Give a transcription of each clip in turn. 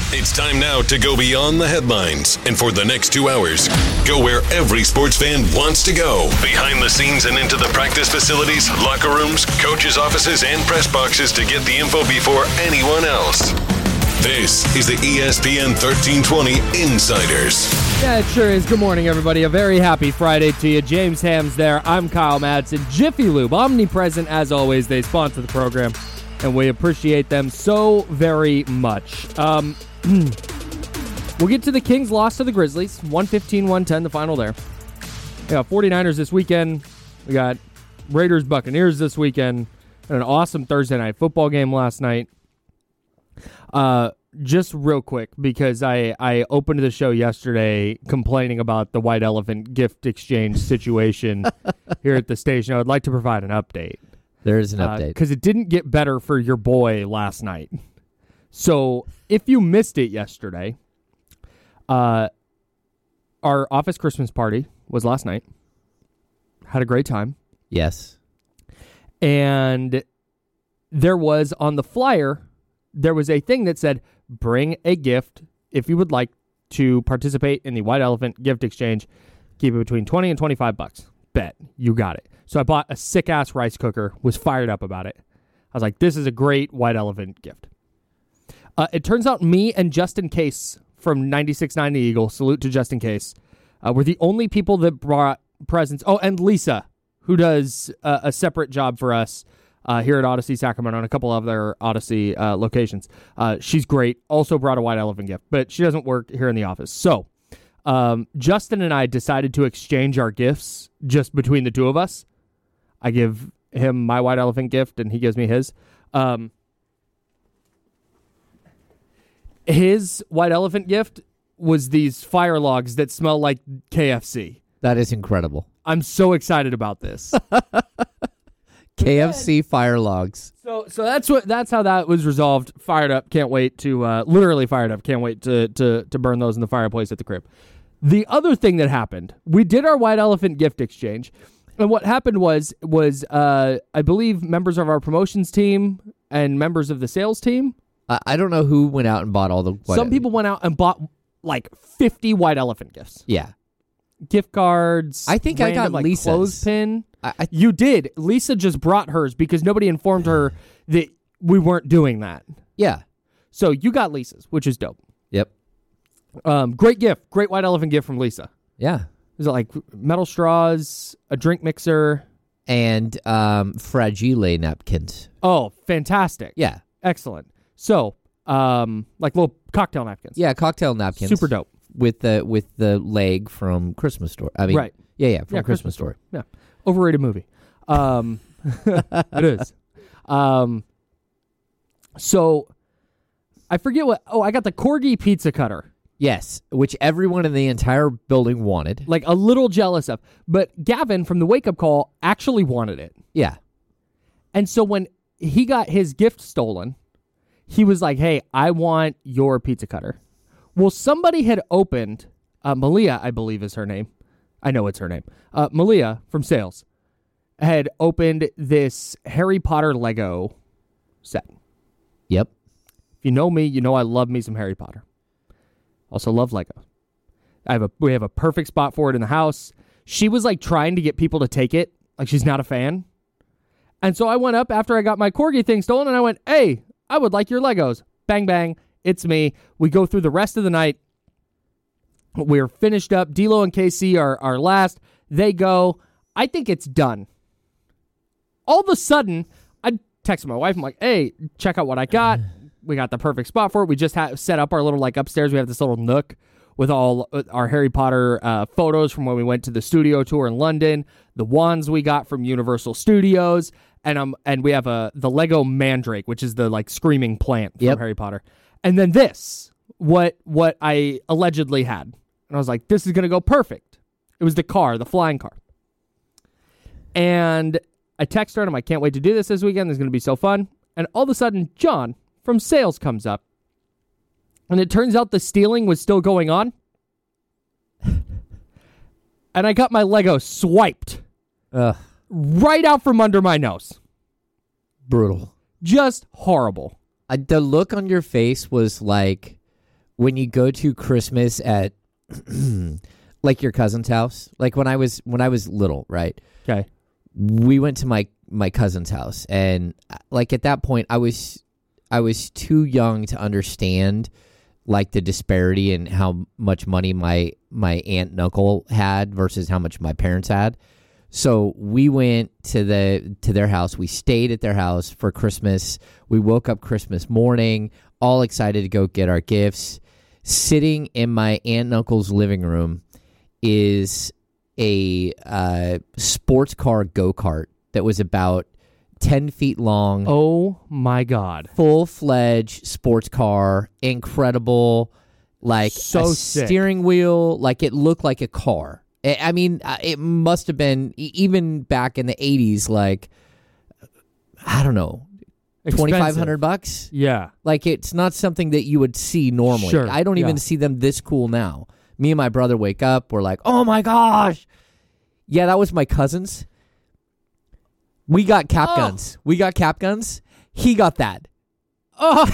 It's time now to go beyond the headlines. And for the next 2 hours, go where every sports fan wants to go. Behind the scenes and into the practice facilities, locker rooms, coaches' offices, and press boxes to get the info before anyone else. This is the ESPN 1320 Insiders. Yeah, it sure is. Good morning, everybody. A very happy Friday to you. James Ham's there. I'm Kyle Madsen. Jiffy Lube, omnipresent as always. They sponsor the program, and we appreciate them so very much. We'll get to the Kings' loss to the Grizzlies. 115-110, the final there. We got 49ers this weekend. We got Raiders-Buccaneers this weekend. And an awesome Thursday night football game last night. Just real quick, because I opened the show yesterday complaining about the White Elephant gift exchange situation here at the station. I would like to provide an update. There is an update. Because it didn't get better for your boy last night. So if you missed it yesterday, our office Christmas party was last night. Had a great time. Yes. And there was on the flyer, there was a thing that said, bring a gift if you would like to participate in the White Elephant gift exchange. Keep it between $20 and $25. Bet. You got it. So I bought a sick-ass rice cooker, was fired up about it. I was like, this is a great White Elephant gift. It turns out me and Justin Case from 96.9 The Eagle, salute to Justin Case, were the only people that brought presents. Oh, and Lisa, who does a separate job for us here at Odyssey Sacramento and a couple of other Odyssey locations. She's great. Also brought a White Elephant gift, but she doesn't work here in the office. So Justin and I decided to exchange our gifts just between the two of us. I give him my White Elephant gift, and he gives me his. His White Elephant gift was these fire logs that smell like KFC. That is incredible. I'm so excited about this. KFC fire logs. So that's how that was resolved. Fired up. Can't wait to literally fired up. Can't wait to burn those in the fireplace at the crib. The other thing that happened, we did our White Elephant gift exchange, and what happened was I believe members of our promotions team and members of the sales team. I don't know who went out and bought all the Some people went out and bought like 50 White Elephant gifts. Yeah. Gift cards. I think random, I got like, Lisa's. Clothespin. You did. Lisa just brought hers because nobody informed her that we weren't doing that. Yeah. So you got Lisa's, which is dope. Yep. Great gift. Great White Elephant gift from Lisa. Yeah. Is it like metal straws, a drink mixer? And fragile napkins. Oh, fantastic. Yeah. Excellent. So, like little cocktail napkins. Yeah, cocktail napkins. Super dope. With the leg from Christmas Story. I mean, right. Yeah, from Christmas Story. Yeah. Overrated movie. It is. So, I forget what... Oh, I got the Corgi pizza cutter. Yes, which everyone in the entire building wanted. Like, a little jealous of. But Gavin from the Wake Up Call actually wanted it. Yeah. And so when he got his gift stolen, he was like, hey, I want your pizza cutter. Well, somebody had opened... Malia, I believe is her name. I know it's her name. Malia from sales had opened this Harry Potter Lego set. Yep. If you know me, you know I love me some Harry Potter. Also love Lego. We have a perfect spot for it in the house. She was like trying to get people to take it. Like she's not a fan. And so I went up after I got my Corgi thing stolen and I went, hey, I would like your Legos. Bang, bang. It's me. We go through the rest of the night. We're finished up. D'Lo and KC are last. They go. I think it's done. All of a sudden, I text my wife. I'm like, hey, check out what I got. We got the perfect spot for it. We just set up our little, like, upstairs. We have this little nook with all our Harry Potter photos from when we went to the studio tour in London, the wands we got from Universal Studios, and we have the Lego Mandrake, which is the, like, screaming plant from Harry Potter. And then this, what I allegedly had. And I was like, this is going to go perfect. It was the car, the flying car. And I text her, and I'm like, can't wait to do this weekend. This is going to be so fun. And all of a sudden, John from sales comes up. And it turns out the stealing was still going on. And I got my Lego swiped. Right out from under my nose. Brutal. Just horrible. The look on your face was like when you go to Christmas at like your cousin's house, like when I was little, right? Okay. We went to my cousin's house, and like at that point I was too young to understand like the disparity in how much money my aunt and uncle had versus how much my parents had. So we went to their house. We stayed at their house for Christmas. We woke up Christmas morning, all excited to go get our gifts. Sitting in my aunt and uncle's living room is a sports car go-kart that was about 10 feet long. Oh, my God. Full-fledged sports car. Incredible. Like so a sick. steering wheel. Like it looked like a car. I mean, it must have been, even back in the 80s, like, I don't know, $2,500? Yeah. Like, it's not something that you would see normally. Sure, I don't even see them this cool now. Me and my brother wake up, we're like, oh my gosh. Yeah, that was my cousin's. We got cap guns. We got cap guns. He got that. Oh.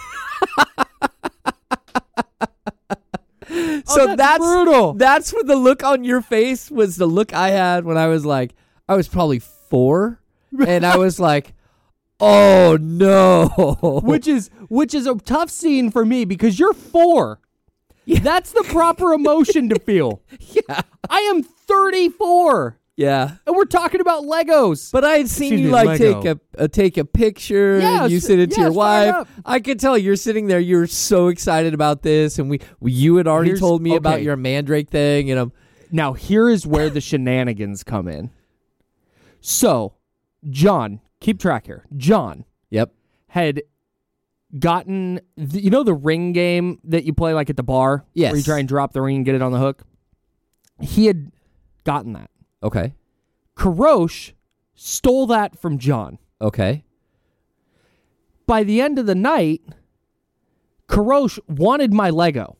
So that's brutal. That's what the look on your face was. The look I had when I was probably 4, and I was like, oh no. Which is a tough scene for me because you're 4. Yeah. That's the proper emotion to feel. Yeah. I am 34. Yeah. And we're talking about Legos. But I had seen Excuse you me, like Lego. take a picture. Yeah, and you send it to your fire wife. up. I could tell you're sitting there. You're so excited about this, and you had already told me about okay. your Mandrake thing, and I'm Now, here is where the shenanigans come in. So, John, keep track here. John yep. had gotten, the ring game that you play like at the bar? Yes. Where you try and drop the ring and get it on the hook? He had gotten that. Okay. Karosh stole that from John. Okay. By the end of the night, Karosh wanted my Lego.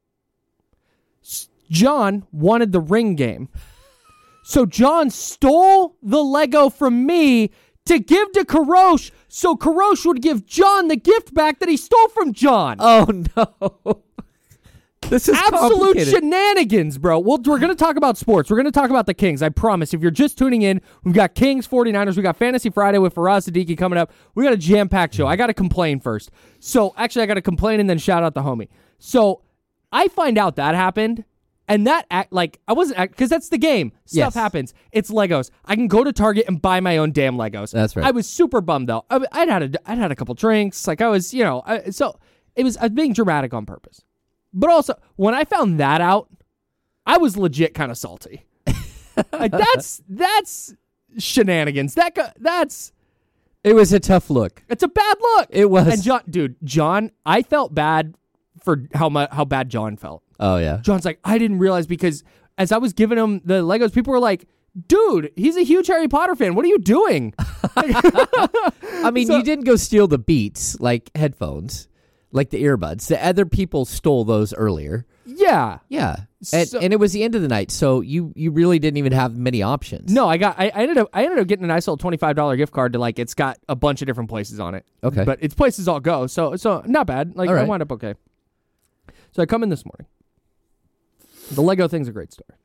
John wanted the ring game. So John stole the Lego from me to give to Karosh so Karosh would give John the gift back that he stole from John. Oh, no. This is Absolute complicated. shenanigans, bro. Well, we're going to talk about sports. We're going to talk about the Kings. I promise. If you're just tuning in, we've got Kings, 49ers. We got Fantasy Friday with Faraz Siddiqui coming up. We got a jam-packed show. I got to complain first. So, actually, I got to complain and then shout out the homie. So, I find out that happened, and that, I wasn't, because that's the game. Stuff happens. It's Legos. I can go to Target and buy my own damn Legos. That's right. I was super bummed, though. I'd had a couple drinks. Like, I was, so it was, I was being dramatic on purpose. But also, when I found that out, I was legit kind of salty. Like that's shenanigans. It was a tough look. It's a bad look. It was. And John, I felt bad for how bad John felt. Oh, yeah. John's like, I didn't realize, because as I was giving him the Legos, people were like, dude, he's a huge Harry Potter fan. What are you doing? I mean, you didn't go steal the Beats, like headphones. Like the earbuds. The other people stole those earlier. Yeah. Yeah. And it was the end of the night, so you really didn't even have many options. No, I ended up getting a nice little $25 gift card to, like, it's got a bunch of different places on it. Okay. But it's places I'll go. So not bad. Like, all right. I wound up okay. So I come in this morning. The Lego thing's a great story.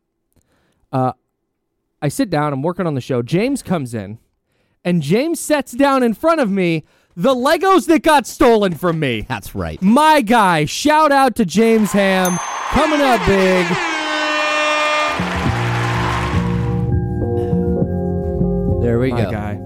I sit down, I'm working on the show. James comes in, and James sets down in front of me the Legos that got stolen from me. That's right. My guy. Shout out to James Ham. Coming up big. There we My go. guy.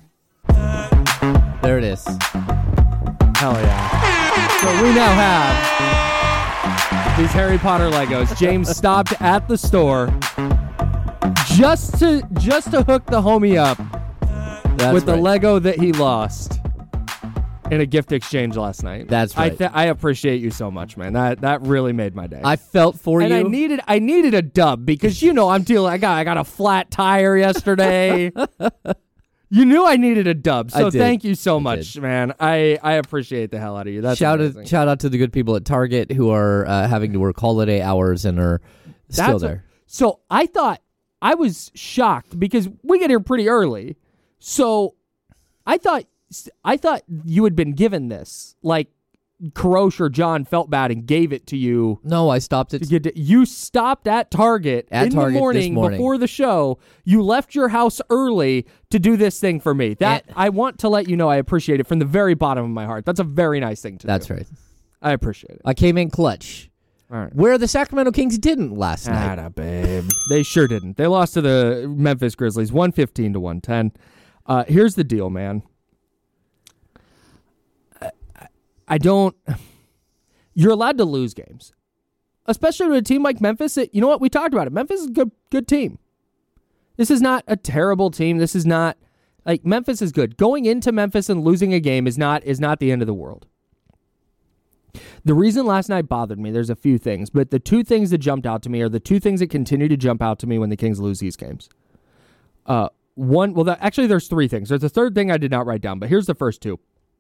There it is. Hell yeah. So we now have these Harry Potter Legos. James stopped at the store just to hook the homie up with the Lego that he lost in a gift exchange last night. That's right. I appreciate you so much, man. That really made my day. I felt for and you. I needed a dub because I'm dealing. I got a flat tire yesterday. You knew I needed a dub, so thank you so much, man. I appreciate the hell out of you. That's shout amazing. out to the good people at Target who are having to work holiday hours and are still there. So I thought, I was shocked because we get here pretty early. So I thought you had been given this like Karosh or John felt bad and gave it to you. No, I stopped it. You stopped at Target At in Target the morning this morning. before the show. You left your house early to do this thing for me. I want to let you know I appreciate it from the very bottom of my heart. That's a very nice thing to do. That's right. I appreciate it. I came in clutch. All right. Where the Sacramento Kings didn't last night. Atta, babe. They sure didn't. They lost to the Memphis Grizzlies 115 to 110. Here's the deal, man. I don't... You're allowed to lose games, especially with a team like Memphis. You know what? We talked about it. Memphis is a good team. This is not a terrible team. This is not... Like, Memphis is good. Going into Memphis and losing a game is not the end of the world. The reason last night bothered me, there's a few things, but the two things that jumped out to me are the two things that continue to jump out to me when the Kings lose these games. Actually, there's three things. There's a third thing I did not write down, but here's the first two.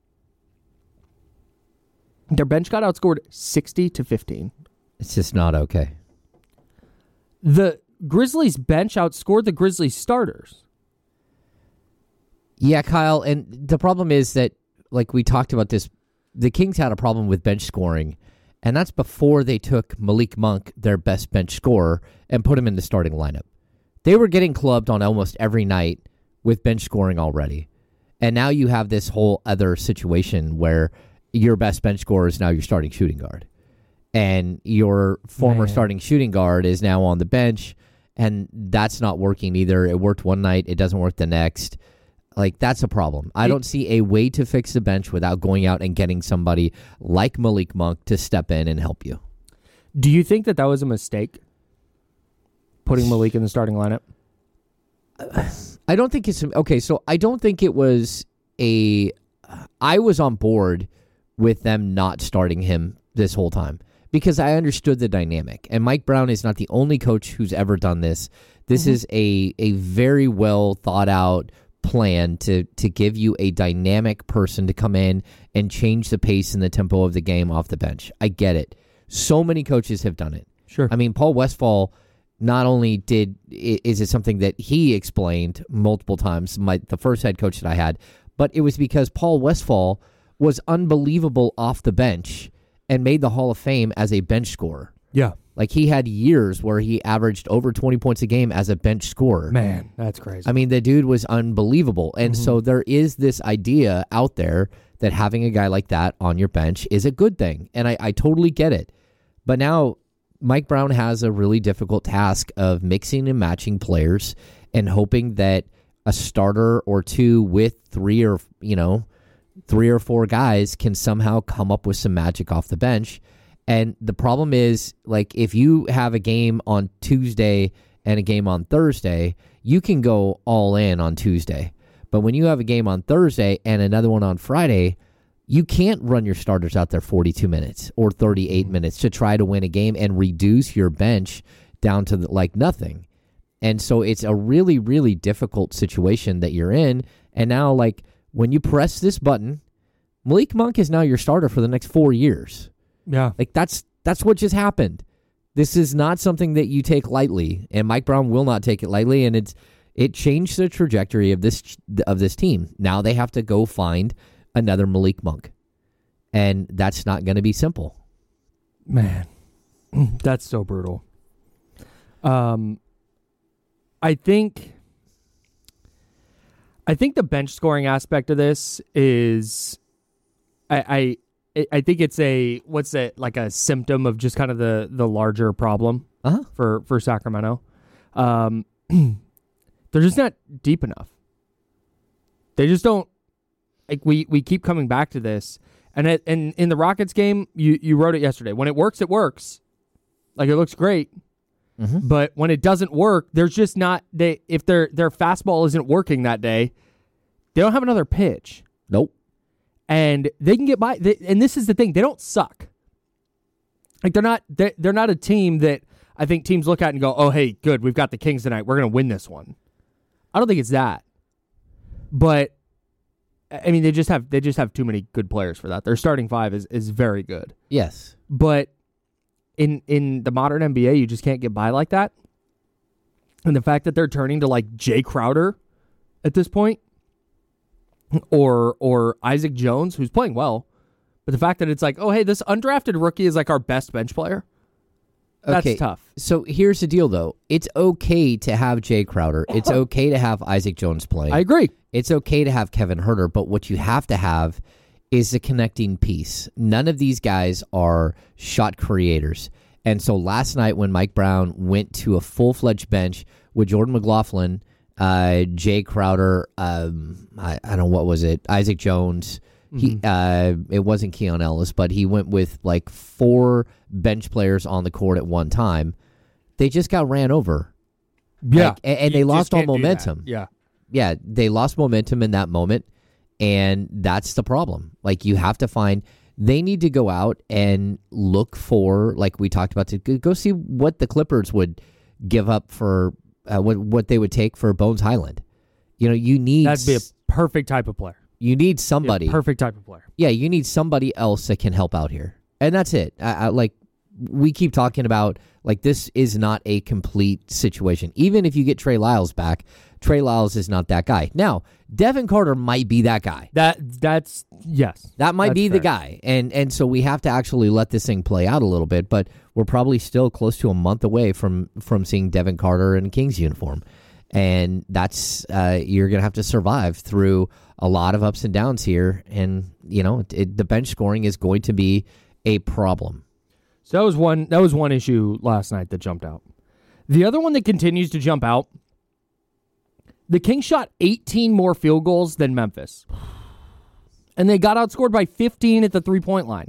Their bench got outscored 60-15. It's just not okay. The Grizzlies bench outscored the Grizzlies starters. Yeah, Kyle, and the problem is that, like we talked about this, the Kings had a problem with bench scoring, and that's before they took Malik Monk, their best bench scorer, and put him in the starting lineup. They were getting clubbed on almost every night with bench scoring already. And now you have this whole other situation where your best bench scorer is now your starting shooting guard. And your former starting shooting guard is now on the bench, and that's not working either. It worked one night, it doesn't work the next. Like, that's a problem. I don't see a way to fix the bench without going out and getting somebody like Malik Monk to step in and help you. Do you think that was a mistake, putting Malik in the starting lineup? I don't think it's... Okay, so I don't think it was a... I was on board with them not starting him this whole time because I understood the dynamic. And Mike Brown is not the only coach who's ever done this. This is a very well thought out plan to give you a dynamic person to come in and change the pace and the tempo of the game off the bench. I get it. So many coaches have done it. Sure. I mean, Paul Westphal not only is it something that he explained multiple times, the first head coach that I had, but it was because Paul Westphal was unbelievable off the bench and made the Hall of Fame as a bench scorer. Yeah. Like, he had years where he averaged over 20 points a game as a bench scorer. Man, that's crazy. I mean, the dude was unbelievable. And so there is this idea out there that having a guy like that on your bench is a good thing. And I totally get it. But now Mike Brown has a really difficult task of mixing and matching players and hoping that a starter or two with three or four guys can somehow come up with some magic off the bench. And the problem is, like, if you have a game on Tuesday and a game on Thursday, you can go all in on Tuesday. But when you have a game on Thursday and another one on Friday, you can't run your starters out there 42 minutes or 38 minutes to try to win a game and reduce your bench down to nothing. And so it's a really, really difficult situation that you're in. And now, like, when you press this button, Malik Monk is now your starter for the next 4 years. Yeah. Like, that's what just happened. This is not something that you take lightly, and Mike Brown will not take it lightly, and it changed the trajectory of this team. Now they have to go find another Malik Monk, and that's not going to be simple. Man, that's so brutal. I think the bench scoring aspect of this is, I think it's a symptom of just kind of the larger problem for Sacramento. They're just not deep enough. They just don't, like, we keep coming back to this. And in the Rockets game, you wrote it yesterday. When it works, it works. Like, it looks great. Mm-hmm. But when it doesn't work, there's just not, if their fastball isn't working that day, they don't have another pitch. Nope. And they can get by. And this is the thing. They don't suck. Like, they're not a team that I think teams look at and go, oh, hey, good, we've got the Kings tonight. We're going to win this one. I don't think it's that. But, I mean, they just have too many good players for that. Their starting five is very good. Yes. But in the modern NBA, you just can't get by like that. And the fact that they're turning to, like, Jay Crowder at this point, or Isaac Jones, who's playing well, But the fact that it's like, oh, hey, this undrafted rookie is like our best bench player, that's Okay, tough. So here's the deal, though. It's okay to have Jay Crowder. It's okay to have Isaac Jones play. I agree. It's okay to have Kevin Huerter, but what you have to have is the connecting piece. None of these guys are shot creators. And so last night when Mike Brown went to a full-fledged bench with Jordan McLaughlin, Jay Crowder, I don't know, what was it, Isaac Jones, it wasn't Keon Ellis, but he went with like 4 bench players on the court at one time. They just got ran over. Yeah. Like, and You they just lost all can't do that. momentum. Yeah. Yeah, they lost momentum in that moment, and that's the problem. Like, you have to find, they need to go out and look for, like we talked about, to go see what the Clippers would give up for, what they would take for Bones Highland. You know, you need... That'd be a perfect type of player. You need somebody. Perfect type of player. Yeah, you need somebody else that can help out here. And that's it. Like, we keep talking about, like, this is not a complete situation. Even if you get Trey Lyles back, Trey Lyles is not that guy. Now, Devin Carter might be that guy. That's yes. That might That's be fair. the guy. And so we have to actually let this thing play out a little bit, but we're probably still close to a month away from seeing Devin Carter in a Kings uniform. And that's you're going to have to survive through a lot of ups and downs here. And, you know, the bench scoring is going to be a problem. So that was one issue last night that jumped out. The other one that continues to jump out, the Kings shot 18 more field goals than Memphis. And they got outscored by 15 at the 3-point line.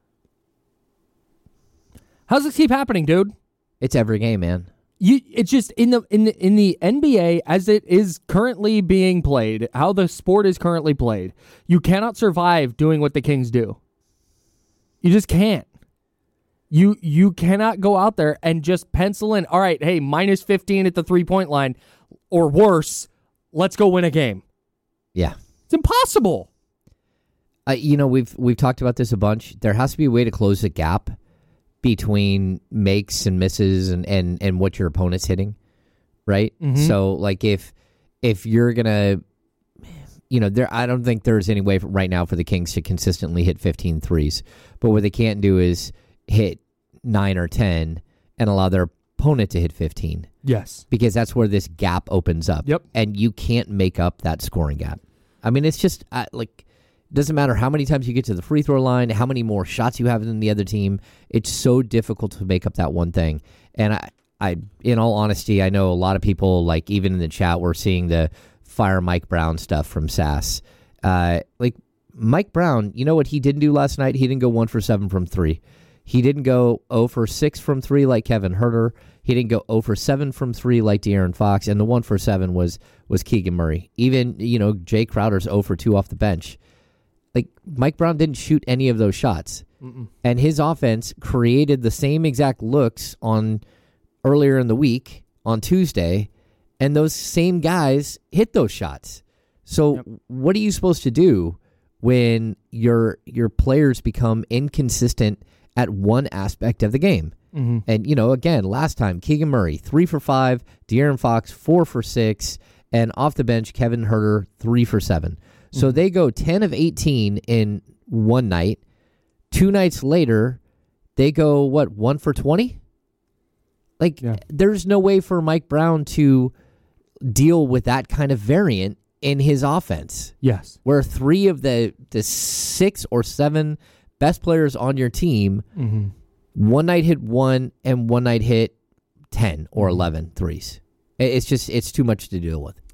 How's this keep happening, dude? It's every game, man. It's just in the NBA as it is currently being played, how the sport is currently played. You cannot survive doing what the Kings do. You just can't. You cannot go out there and just pencil in, all right, hey, minus 15 at the 3-point line or worse, let's go win a game. Yeah. It's impossible. You know, we've talked about this a bunch. There has to be a way to close the gap between makes and misses and what your opponent's hitting, right? Mm-hmm. So, like, if you're going to, you know, I don't think there's any way right now for the Kings to consistently hit 15 threes. But what they can't do is hit 9 or 10 and allow their opponent to hit 15. Yes. Because that's where this gap opens up. Yep. And you can't make up that scoring gap. I mean, it's just, like, it doesn't matter how many times you get to the free throw line, how many more shots you have than the other team. It's so difficult to make up that one thing. And I, in all honesty, I know a lot of people, like, even in the chat, we're seeing the fire Mike Brown stuff from SAS. Like, Mike Brown, you know what he didn't do last night? He didn't go 1 for 7 from 3. He didn't go 0 for 6 from 3 like Kevin Huerter. He didn't go 0 for 7 from 3 like De'Aaron Fox. And the 1 for 7 was Keegan Murray. Even, you know, Jay Crowder's 0 for 2 off the bench. Like, Mike Brown didn't shoot any of those shots. Mm-mm. And his offense created the same exact looks on earlier in the week on Tuesday, and those same guys hit those shots. So what are you supposed to do when your players become inconsistent at one aspect of the game? Mm-hmm. And, you know, again, last time, Keegan Murray, 3 for 5, De'Aaron Fox, 4 for 6, and off the bench, Kevin Huerter, 3 for 7. So they go 10 of 18 in one night. 2 nights later, they go, 1 for 20? Like, there's no way for Mike Brown to deal with that kind of variant in his offense. Yes. Where 3 of the 6 or 7 best players on your team, one night hit 1 and one night hit 10 or 11 threes. It's too much to deal with.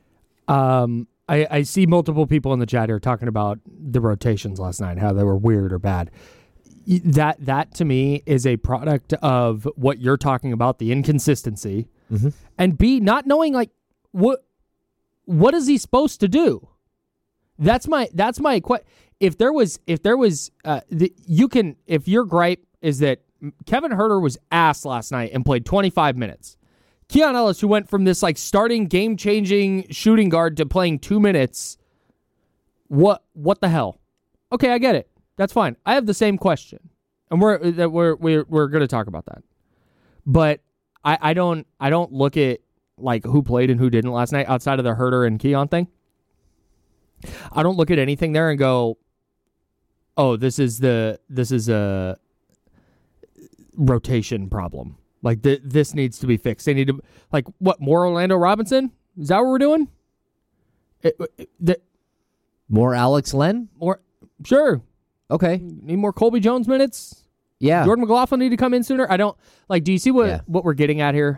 I see multiple people in the chat here talking about the rotations last night, how they were weird or bad. That to me is a product of what you're talking about, the inconsistency, and B, not knowing, like, what is he supposed to do? That's my if your gripe is that Kevin Huerter was ass last night and played 25 minutes. Keon Ellis, who went from this, like, starting game-changing shooting guard to playing 2 minutes, what the hell? Okay, I get it. That's fine. I have the same question, and we're going to talk about that. But I don't look at, like, who played and who didn't last night outside of the Huerter and Keon thing. I don't look at anything there and go, oh, this is a rotation problem. Like this needs to be fixed. They need to more Orlando Robinson? Is that what we're doing? More Alex Len? More sure. Okay. Need more Colby Jones minutes? Yeah. Jordan McLaughlin need to come in sooner? I don't do you see what we're getting at here?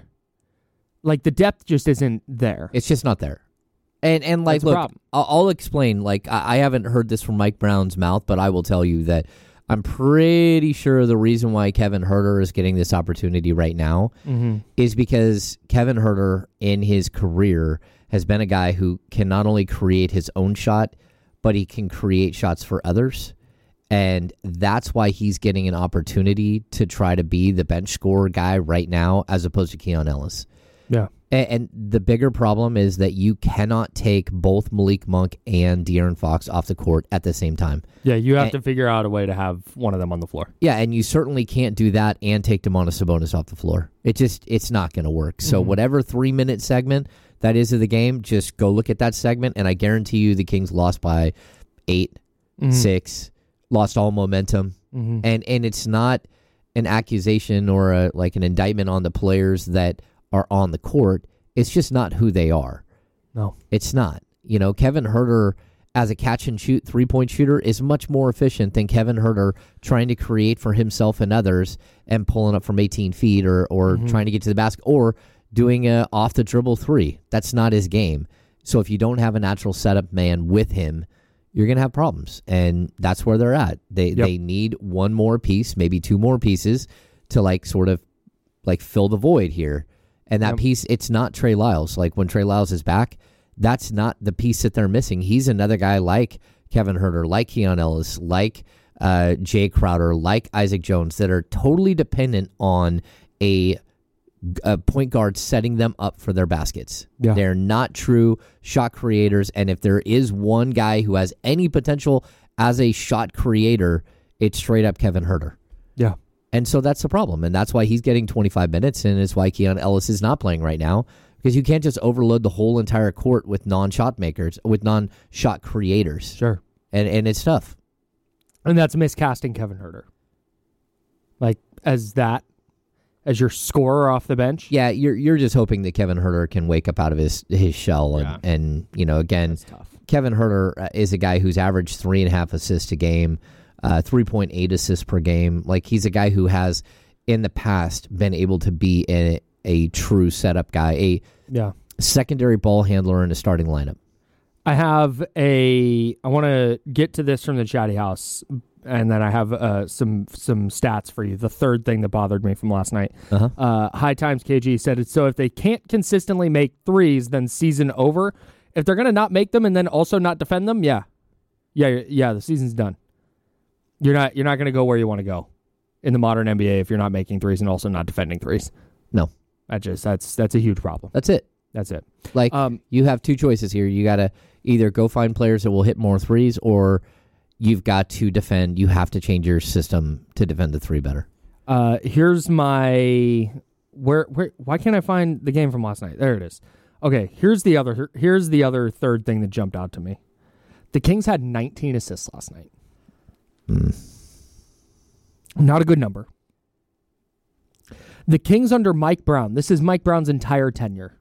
Like the depth just isn't there. It's just not there. And like, look, I'll explain. Like, I haven't heard this from Mike Brown's mouth, but I will tell you that I'm pretty sure the reason why Kevin Huerter is getting this opportunity right now is because Kevin Huerter in his career has been a guy who can not only create his own shot, but he can create shots for others. And that's why he's getting an opportunity to try to be the bench scorer guy right now as opposed to Keon Ellis. Yeah. And the bigger problem is that you cannot take both Malik Monk and De'Aaron Fox off the court at the same time. Yeah, you have to figure out a way to have one of them on the floor. Yeah, and you certainly can't do that and take Domantas Sabonis off the floor. It's not going to work. So whatever 3-minute segment that is of the game, just go look at that segment, and I guarantee you the Kings lost by 8, 6, lost all momentum. And it's not an accusation or an indictment on the players that are on the court. It's just not who they are. No. It's not. You know, Kevin Huerter as a catch-and-shoot three-point shooter is much more efficient than Kevin Huerter trying to create for himself and others and pulling up from 18 feet or trying to get to the basket or doing a off-the-dribble three. That's not his game. So if you don't have a natural setup man with him, you're going to have problems. And that's where they're at. They need one more piece, maybe two more pieces to sort of fill the void here. And that piece, it's not Trey Lyles. Like when Trey Lyles is back, that's not the piece that they're missing. He's another guy like Kevin Huerter, like Keon Ellis, like Jay Crowder, like Isaac Jones that are totally dependent on a point guard setting them up for their baskets. Yeah. They're not true shot creators. And if there is one guy who has any potential as a shot creator, it's straight up Kevin Huerter. Yeah. And so that's the problem. And that's why he's getting 25 minutes, and it's why Keon Ellis is not playing right now, because you can't just overload the whole entire court with non-shot makers, with non-shot creators. Sure. And it's tough. And that's miscasting Kevin Huerter. As your scorer off the bench? Yeah, you're just hoping that Kevin Huerter can wake up out of his shell. And again, Kevin Huerter is a guy who's averaged 3.5 assists a game. 3.8 assists per game. He's a guy who has in the past been able to be a true setup guy, a secondary ball handler in a starting lineup. I want to get to this from the Chatty House, and then I have some stats for you. The third thing that bothered me from last night. High Times KG said, so if they can't consistently make threes, then season over. If they're going to not make them and then also not defend them, the season's done. You're not going to go where you want to go in the modern NBA if you're not making threes and also not defending threes. No. That's a huge problem. That's it. You have two choices here. You got to either go find players that will hit more threes, or you've got to defend. You have to change your system to defend the three better. Here's my why can't I find the game from last night? There it is. Okay, here's the other third thing that jumped out to me. The Kings had 19 assists last night. Not a good number. The Kings under Mike Brown, this is Mike Brown's entire tenure.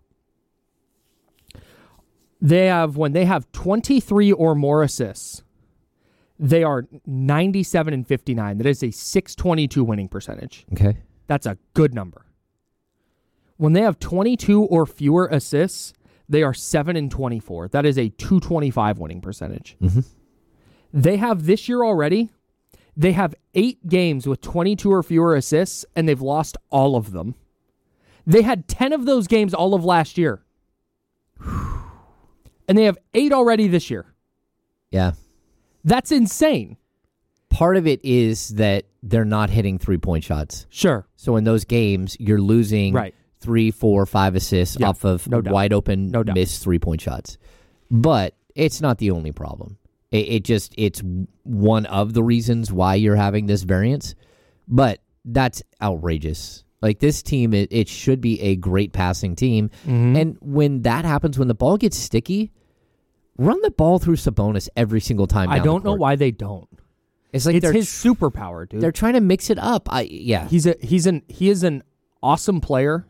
When they have 23 or more assists, they are 97 and 59. That is a .622 winning percentage. Okay. That's a good number. When they have 22 or fewer assists, they are 7 and 24. That is a .225 winning percentage. They have this year already, they have 8 games with 22 or fewer assists, and they've lost all of them. They had 10 of those games all of last year. And they have 8 already this year. Yeah. That's insane. Part of it is that they're not hitting 3-point shots. Sure. So in those games, you're losing 3, 4, 5 assists off of wide open missed 3-point shots. But it's not the only problem. It's one of the reasons why you're having this variance, but that's outrageous. This team, it should be a great passing team, and when that happens, when the ball gets sticky, run the ball through Sabonis every single time. I don't know why they don't. It's like it's his superpower, dude. they're trying to mix it up. He is an awesome player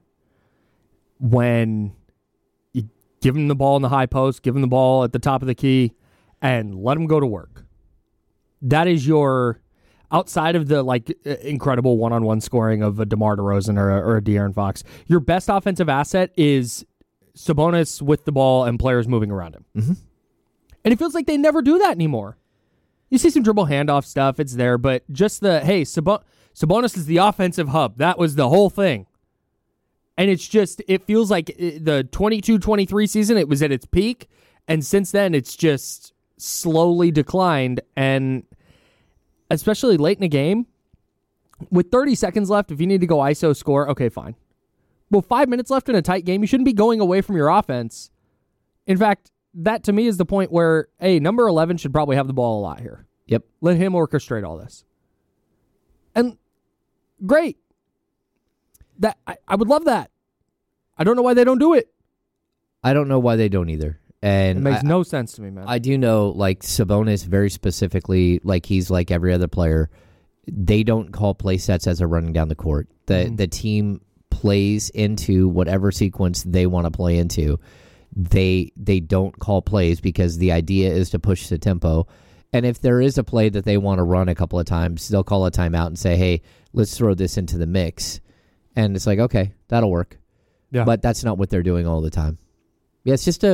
when you give him the ball in the high post, give him the ball at the top of the key, and let him go to work. That is your, outside of the incredible one-on-one scoring of a DeMar DeRozan or a De'Aaron Fox, your best offensive asset is Sabonis with the ball and players moving around him. Mm-hmm. And it feels like they never do that anymore. You see some dribble handoff stuff, it's there, but just Sabonis is the offensive hub. That was the whole thing. And it's just, it feels like the 22-23 season, it was at its peak, and since then, it's just slowly declined, and especially late in the game, with 30 seconds left, if you need to go ISO score, okay, fine. Well, 5 minutes left in a tight game, you shouldn't be going away from your offense. In fact, that to me is the point where, hey, number 11 should probably have the ball a lot here. Yep. Let him orchestrate all this. And great. That I would love that. I don't know why they don't do it. I don't know why they don't either. And it makes no sense to me, man. I do know, Sabonis very specifically, he's like every other player, they don't call play sets as they're running down the court. The team plays into whatever sequence they want to play into. They don't call plays because the idea is to push the tempo. And if there is a play that they want to run a couple of times, they'll call a timeout and say, hey, let's throw this into the mix. And it's like, okay, that'll work. Yeah. But that's not what they're doing all the time. Yeah,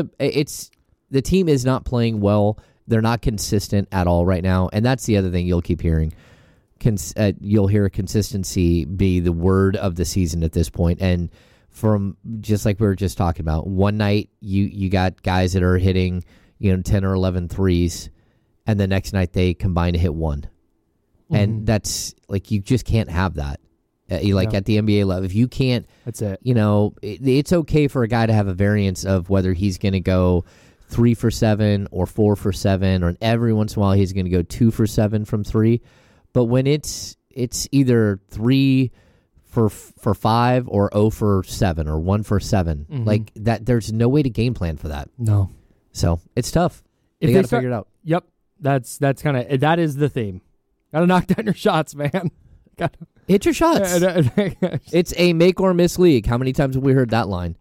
the team is not playing well. They're not consistent at all right now. And that's the other thing you'll keep hearing. You'll hear consistency be the word of the season at this point. And from just like we were just talking about, one night you got guys that are hitting 10 or 11 threes, and the next night they combine to hit one. Mm-hmm. And that's you just can't have that. At the NBA level, if you can't, that's it. It's okay for a guy to have a variance of whether he's going to go 3 for 7 or 4 for 7, or every once in a while he's going to go 2 for 7 from 3. But when it's either 3 for 5 or 0 for 7 or 1 for 7, that, there's no way to game plan for that. No. So it's tough. They got to figure it out. Yep. That's kind of, that is the theme. Got to knock down your shots, man. Hit your shots. It's a make or miss league. How many times have we heard that line?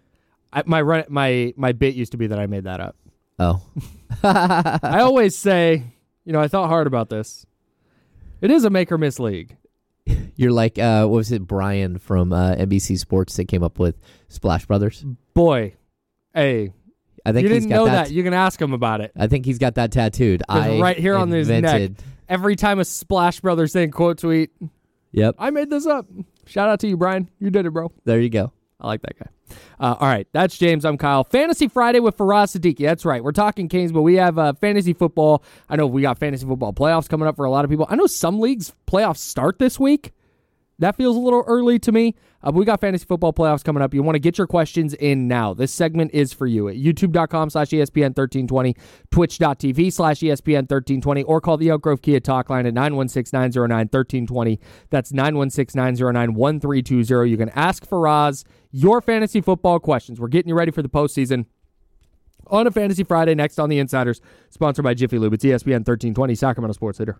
My bit used to be that I made that up. Oh. I always say, I thought hard about this. It is a make or miss league. You're like, what was it, Brian from NBC Sports that came up with Splash Brothers? Boy, hey. I think you he's didn't got know that. You can ask him about it. I think he's got that tattooed. Right here on his neck. Every time a Splash Brothers thing quote tweet. Yep. I made this up. Shout out to you, Brian. You did it, bro. There you go. I like that guy. All right. That's James. I'm Kyle. Fantasy Friday with Faraz Siddiqui. That's right. We're talking Kings, but we have fantasy football. I know we got fantasy football playoffs coming up for a lot of people. I know some leagues playoffs start this week. That feels a little early to me. But we got fantasy football playoffs coming up. You want to get your questions in now. This segment is for you at youtube.com/ESPN1320, twitch.tv/ESPN1320, or call the Elk Grove Kia talk line at 916-909-1320. That's 916-909-1320. You can ask Faraz your fantasy football questions. We're getting you ready for the postseason on a Fantasy Friday next on The Insiders, sponsored by Jiffy Lube. It's ESPN 1320, Sacramento Sports Leader.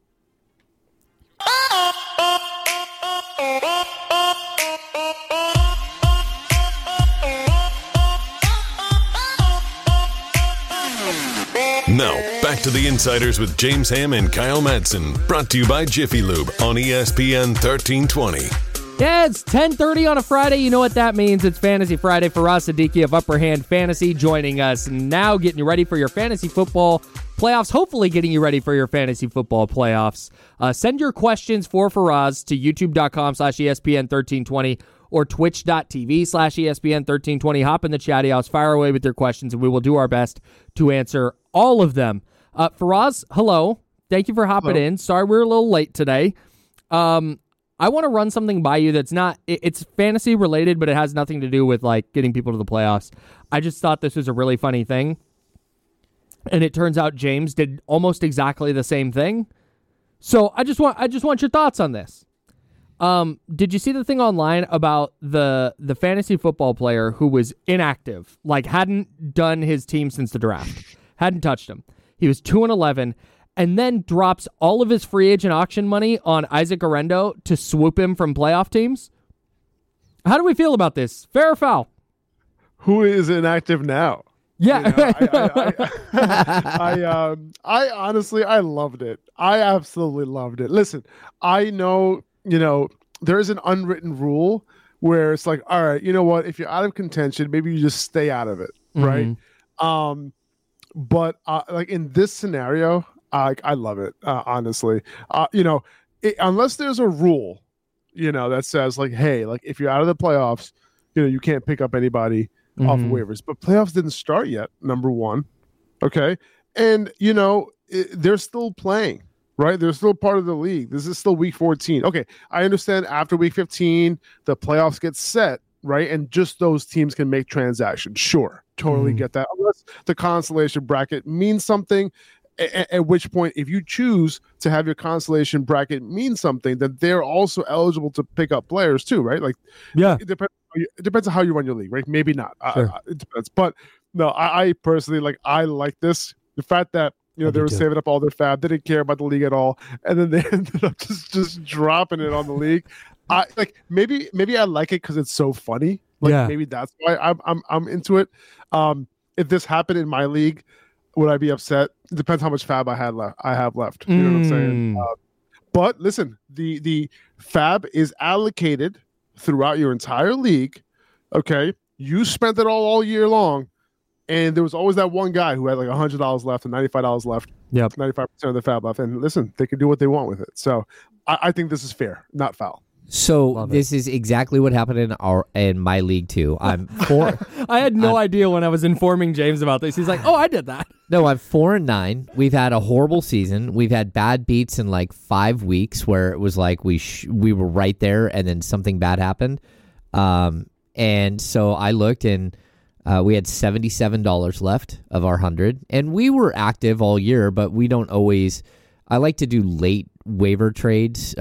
Now, back to the Insiders with James Ham and Kyle Madsen. Brought to you by Jiffy Lube on ESPN 1320. Yeah, it's 10:30 on a Friday. You know what that means. It's Fantasy Friday. Faraz Siddiqui of Upper Hand Fantasy joining us now, getting you ready for your fantasy football playoffs, hopefully getting you ready for your fantasy football playoffs. Send your questions for Faraz to youtube.com/ESPN1320 or twitch.tv/ESPN1320. Hop in the chatty house, fire away with your questions, and we will do our best to answer all of them. Faraz, hello. Thank you for hopping in. Sorry we're a little late today. I want to run something by you that's not, it's fantasy related, but it has nothing to do with getting people to the playoffs. I just thought this was a really funny thing. And it turns out James did almost exactly the same thing. So I just want your thoughts on this. Did you see the thing online about the fantasy football player who was inactive, hadn't done his team since the draft, hadn't touched him? He was 2-11, and then drops all of his free agent auction money on Isaac Orendo to swoop him from playoff teams? How do we feel about this? Fair or foul? Who is inactive now? Yeah. I honestly, I loved it. I absolutely loved it. Listen, I know, there is an unwritten rule where it's like, all right, you know what? If you're out of contention, maybe you just stay out of it, right? But like in this scenario, I love it, honestly. Unless there's a rule, that says like, hey, like if you're out of the playoffs, you can't pick up anybody off of waivers. But playoffs didn't start yet, number one. Okay. And, they're still playing, right? They're still part of the league. This is still week 14. Okay. I understand after week 15, the playoffs get set, right? And just those teams can make transactions. Sure. Totally get that. Unless the consolation bracket means something, at which point, if you choose to have your consolation bracket mean something, then they're also eligible to pick up players too, right? Like, Yeah. It depends on how you run your league, right? Maybe not. Sure. It depends. But no, I personally, I like this. The fact that, they were saving up all their fab, they didn't care about the league at all, and then they ended up just dropping it on the league. Maybe I like it because it's so funny. Maybe that's why I'm into it. If this happened in my league, would I be upset? It depends how much fab I have left. You know what I'm saying? But listen, the fab is allocated throughout your entire league. Okay, you spent it all year long, and there was always that one guy who had like $100 left and $95 left. Yep, 95% of the fab left. And listen, they can do what they want with it. So I think this is fair, not foul. So this is exactly what happened in my league too. I'm 4. I had no idea when I was informing James about this. He's like, "Oh, I did that." No, I'm 4-9. We've had a horrible season. We've had bad beats in like 5 weeks where it was like we were right there, and then something bad happened. And so I looked, and we had $77 left of our 100, and we were active all year, but we don't always. I like to do late waiver trades,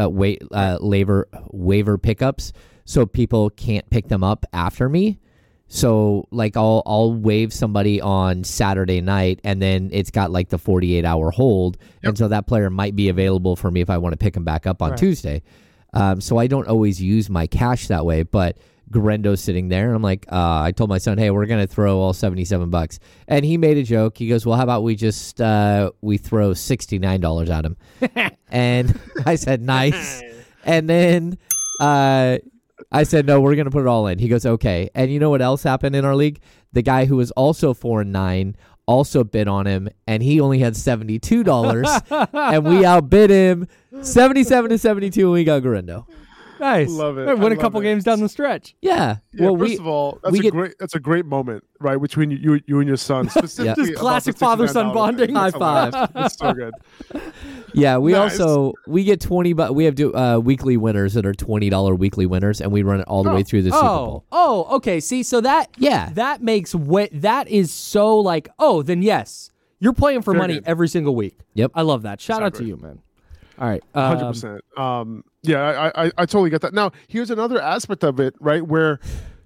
waiver pickups, so people can't pick them up after me. So like I'll waive somebody on Saturday night, and then it's got like the 48-hour hold, and so that player might be available for me if I want to pick him back up on Tuesday. So I don't always use my cash that way, but Garendo's sitting there, and I'm like, I told my son, hey, we're going to throw all $77. And he made a joke. He goes, well, how about we just, we throw $69 at him? And I said, nice. And then I said, no, we're going to put it all in. He goes, okay. And you know what else happened in our league? The guy who was also 4-9 also bid on him, and he only had $72. And we outbid him 77-72, and we got Garendo. Nice. Love it. Win a couple games down the stretch. Yeah. Well, first of all, that's a great moment, right, between you and your son. Specifically, Just classic father-son bonding. High five. It's so good. Yeah, we get $20. We have weekly winners that are $20 weekly winners, and we run it all the way through the Super Bowl. Oh, okay. See, so that makes that is so like, then yes, you're playing for money every single week. Yep, I love that. Shout out to you, man. All right, 100%. Yeah, I totally get that. Now, here's another aspect of it, right? Where,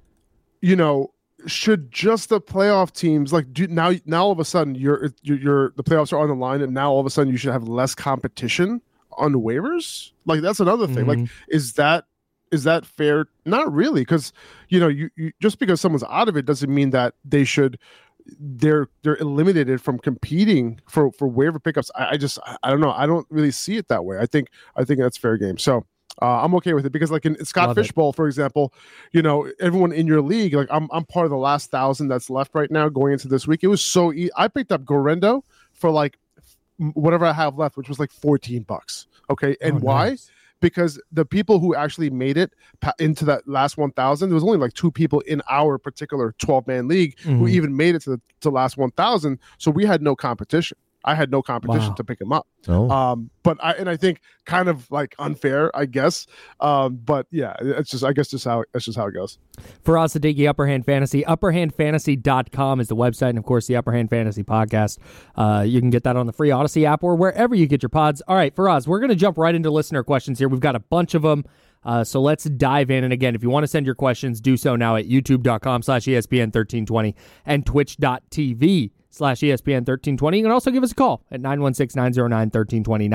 should just the playoff teams now all of a sudden you're the playoffs are on the line, and now all of a sudden you should have less competition on waivers? Like that's another thing. Like, is that fair? Not really, because you just because someone's out of it doesn't mean that they're eliminated from competing for waiver pickups. I don't know. I don't really see it that way. I think that's fair game. So I'm okay with it, because like in Scott Fishbowl, for example, everyone in your league, like I'm part of the last 1,000 that's left right now going into this week. It was so easy. I picked up Garendo for like whatever I have left, which was like $14. Okay. And why? Nice. Because the people who actually made it into that last 1,000, there was only like 2 people in our particular 12-man league who even made it to the last 1,000. So we had no competition. I had no competition to pick him up. But I think kind of like unfair, I guess. But yeah, it's just, I guess that's just how it goes. Faraz Siddiqui, Upper Hand Fantasy. UpperHandFantasy.com is the website, and of course the Upper Hand Fantasy podcast. You can get that on the free Odyssey app or wherever you get your pods. All right, Faraz, we're going to jump right into listener questions here. We've got a bunch of them. So let's dive in. And again, if you want to send your questions, do so now at youtube.com/ESPN1320 and twitch.tv/ESPN ESPN 1320. You can also give us a call at 916-909-1320,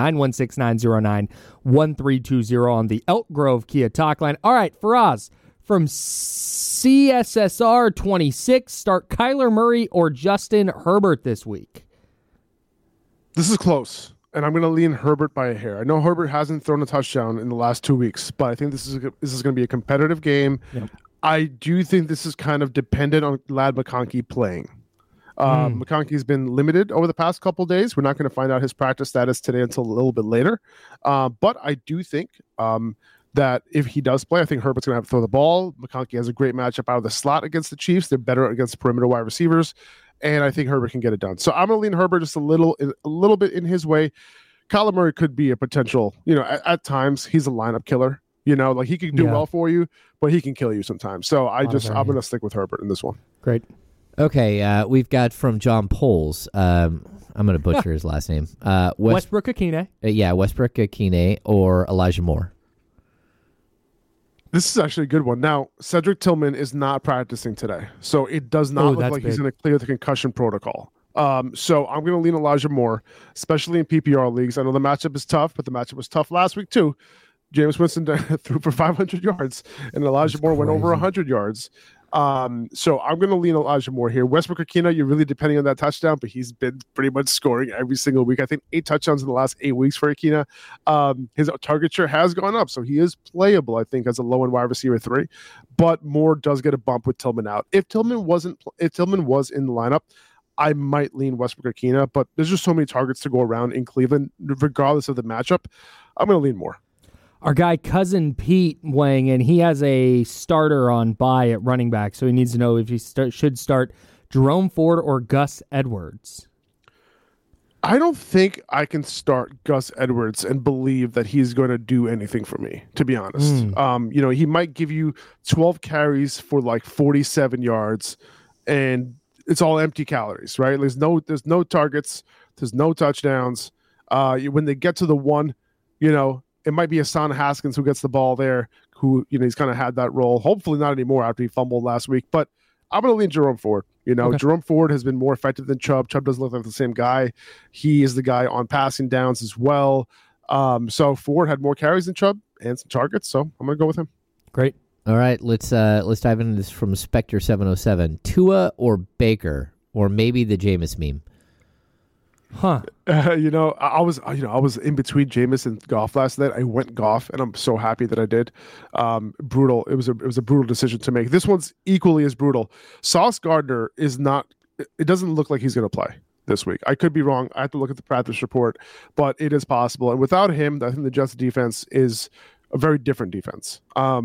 916-909-1320 on the Elk Grove Kia Talk line. All right, Faraz, from CSSR 26, start Kyler Murray or Justin Herbert this week? This is close, and I'm going to lean Herbert by a hair. I know Herbert hasn't thrown a touchdown in the last 2 weeks, but I think this is going to be a competitive game. Yep. I do think this is kind of dependent on Ladd McConkey playing. McConkey's been limited over the past couple days. We're not going to find out his practice status today until a little bit later. But I do think that if he does play, I think Herbert's going to have to throw the ball. McConkey has a great matchup out of the slot against the Chiefs. They're better against perimeter wide receivers, and I think Herbert can get it done. So I'm going to lean Herbert just a little bit in his way. Kyler Murray could be a potential, at times he's a lineup killer. Like he can do well for you, but he can kill you sometimes. So I'm going to stick with Herbert in this one. Great. Okay, we've got from John Poles. I'm going to butcher his last name. Westbrook Akine. Westbrook Akine or Elijah Moore. This is actually a good one. Now, Cedric Tillman is not practicing today, so it does not look like he's going to clear the concussion protocol. So I'm going to lean Elijah Moore, especially in PPR leagues. I know the matchup is tough, but the matchup was tough last week too. Jameis Winston threw for 500 yards, and Elijah Moore went over 100 yards. So I'm going to lean Elijah Moore here. Westbrook Akina, you're really depending on that touchdown, but he's been pretty much scoring every single week. I think 8 touchdowns in the last 8 weeks for Akina. His target share has gone up, so he is playable, I think, as a low-end wide receiver 3. But Moore does get a bump with Tillman out. If Tillman was in the lineup, I might lean Westbrook Akina, but there's just so many targets to go around in Cleveland, regardless of the matchup. I'm going to lean Moore. Our guy Cousin Pete weighing in, he has a starter on bye at running back, so he needs to know if he should start Jerome Ford or Gus Edwards. I don't think I can start Gus Edwards and believe that he's going to do anything for me, to be honest. He might give you 12 carries for like 47 yards, and it's all empty calories, right? There's no targets, there's no touchdowns. When they get to the one, it might be Hassan Haskins who gets the ball there, who, he's kind of had that role. Hopefully not anymore after he fumbled last week. But I'm going to lean Jerome Ford. Okay. Jerome Ford has been more effective than Chubb. Chubb doesn't look like the same guy. He is the guy on passing downs as well. So Ford had more carries than Chubb and some targets. So I'm going to go with him. Great. All right, let's dive into this from Spectre 707. Tua or Baker, or maybe the Jameis meme. Huh. I was in between Jameis and Goff last night. I went Goff, and I'm so happy that I did. Brutal. It was a brutal decision to make. This one's equally as brutal. Sauce Gardner is not. It doesn't look like he's going to play this week. I could be wrong. I have to look at the practice report, but it is possible. And without him, I think the Jets defense is a very different defense.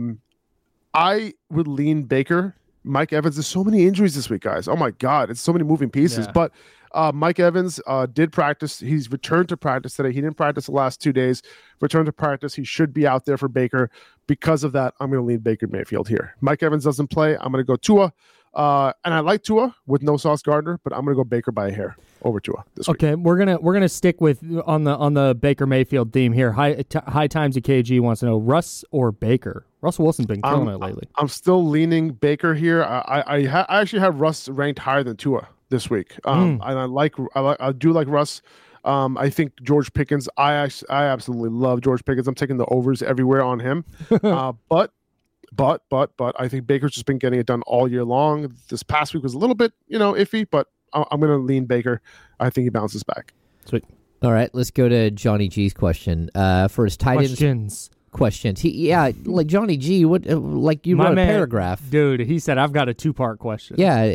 I would lean Baker. Mike Evans. There's so many injuries this week, guys. Oh my God, it's so many moving pieces. Yeah. But Mike Evans did practice. He's returned to practice today. He didn't practice the last 2 days. Returned to practice. He should be out there for Baker. Because of that, I'm going to lean Baker Mayfield here. Mike Evans doesn't play. I'm going to go Tua. And I like Tua with no Sauce Gardner, but I'm going to go Baker by a hair over Tua this week. Okay, we're gonna stick with on the Baker Mayfield theme here. High Times at KG wants to know Russ or Baker. Russell Wilson's been killing it lately. I'm still leaning Baker here. I actually have Russ ranked higher than Tua this week. And I do like Russ. I think George Pickens. I absolutely love George Pickens. I'm taking the overs everywhere on him. But I think Baker's just been getting it done all year long. This past week was a little bit, iffy, but I'm going to lean Baker. I think he bounces back. Sweet. All right, let's go to Johnny G's question. For his tight ends questions. Like Johnny G, what like you wrote a paragraph. Dude, he said I've got a 2-part question.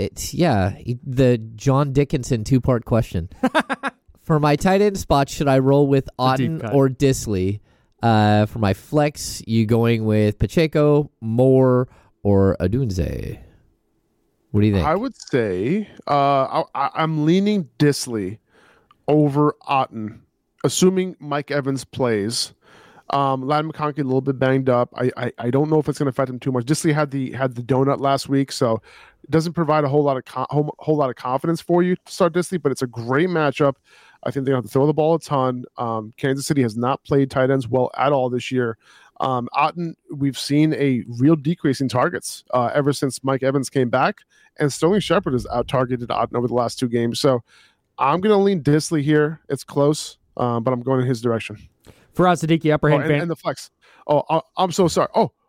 The John Dickinson 2-part question. For my tight end spot, should I roll with Otten or Disley? For my flex, you going with Pacheco, Moore, or Adunze? What do you think? I would say I'm leaning Disley over Otten, assuming Mike Evans plays. Ladd McConkey a little bit banged up. I don't know if it's going to affect him too much. Disley had the donut last week, so it doesn't provide a whole lot of confidence for you to start Disley, but it's a great matchup. I think they have to throw the ball a ton. Kansas City has not played tight ends well at all this year. Otten, we've seen a real decrease in targets ever since Mike Evans came back, and Sterling Shepard has out-targeted Otten over the last 2 games. So I'm going to lean Disley here. It's close, but I'm going in his direction. Faraz Siddiqui, upper hand and the flex. I'm so sorry.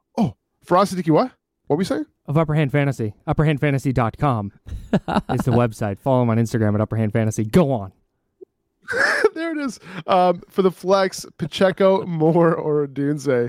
Faraz Siddiqui, what? What were we saying? Of Upper Hand Fantasy. UpperHandFantasy.com is the website. Follow him on Instagram at Upper Hand Fantasy. Go on. There it is. For the flex, Pacheco, Moore, or Odunze.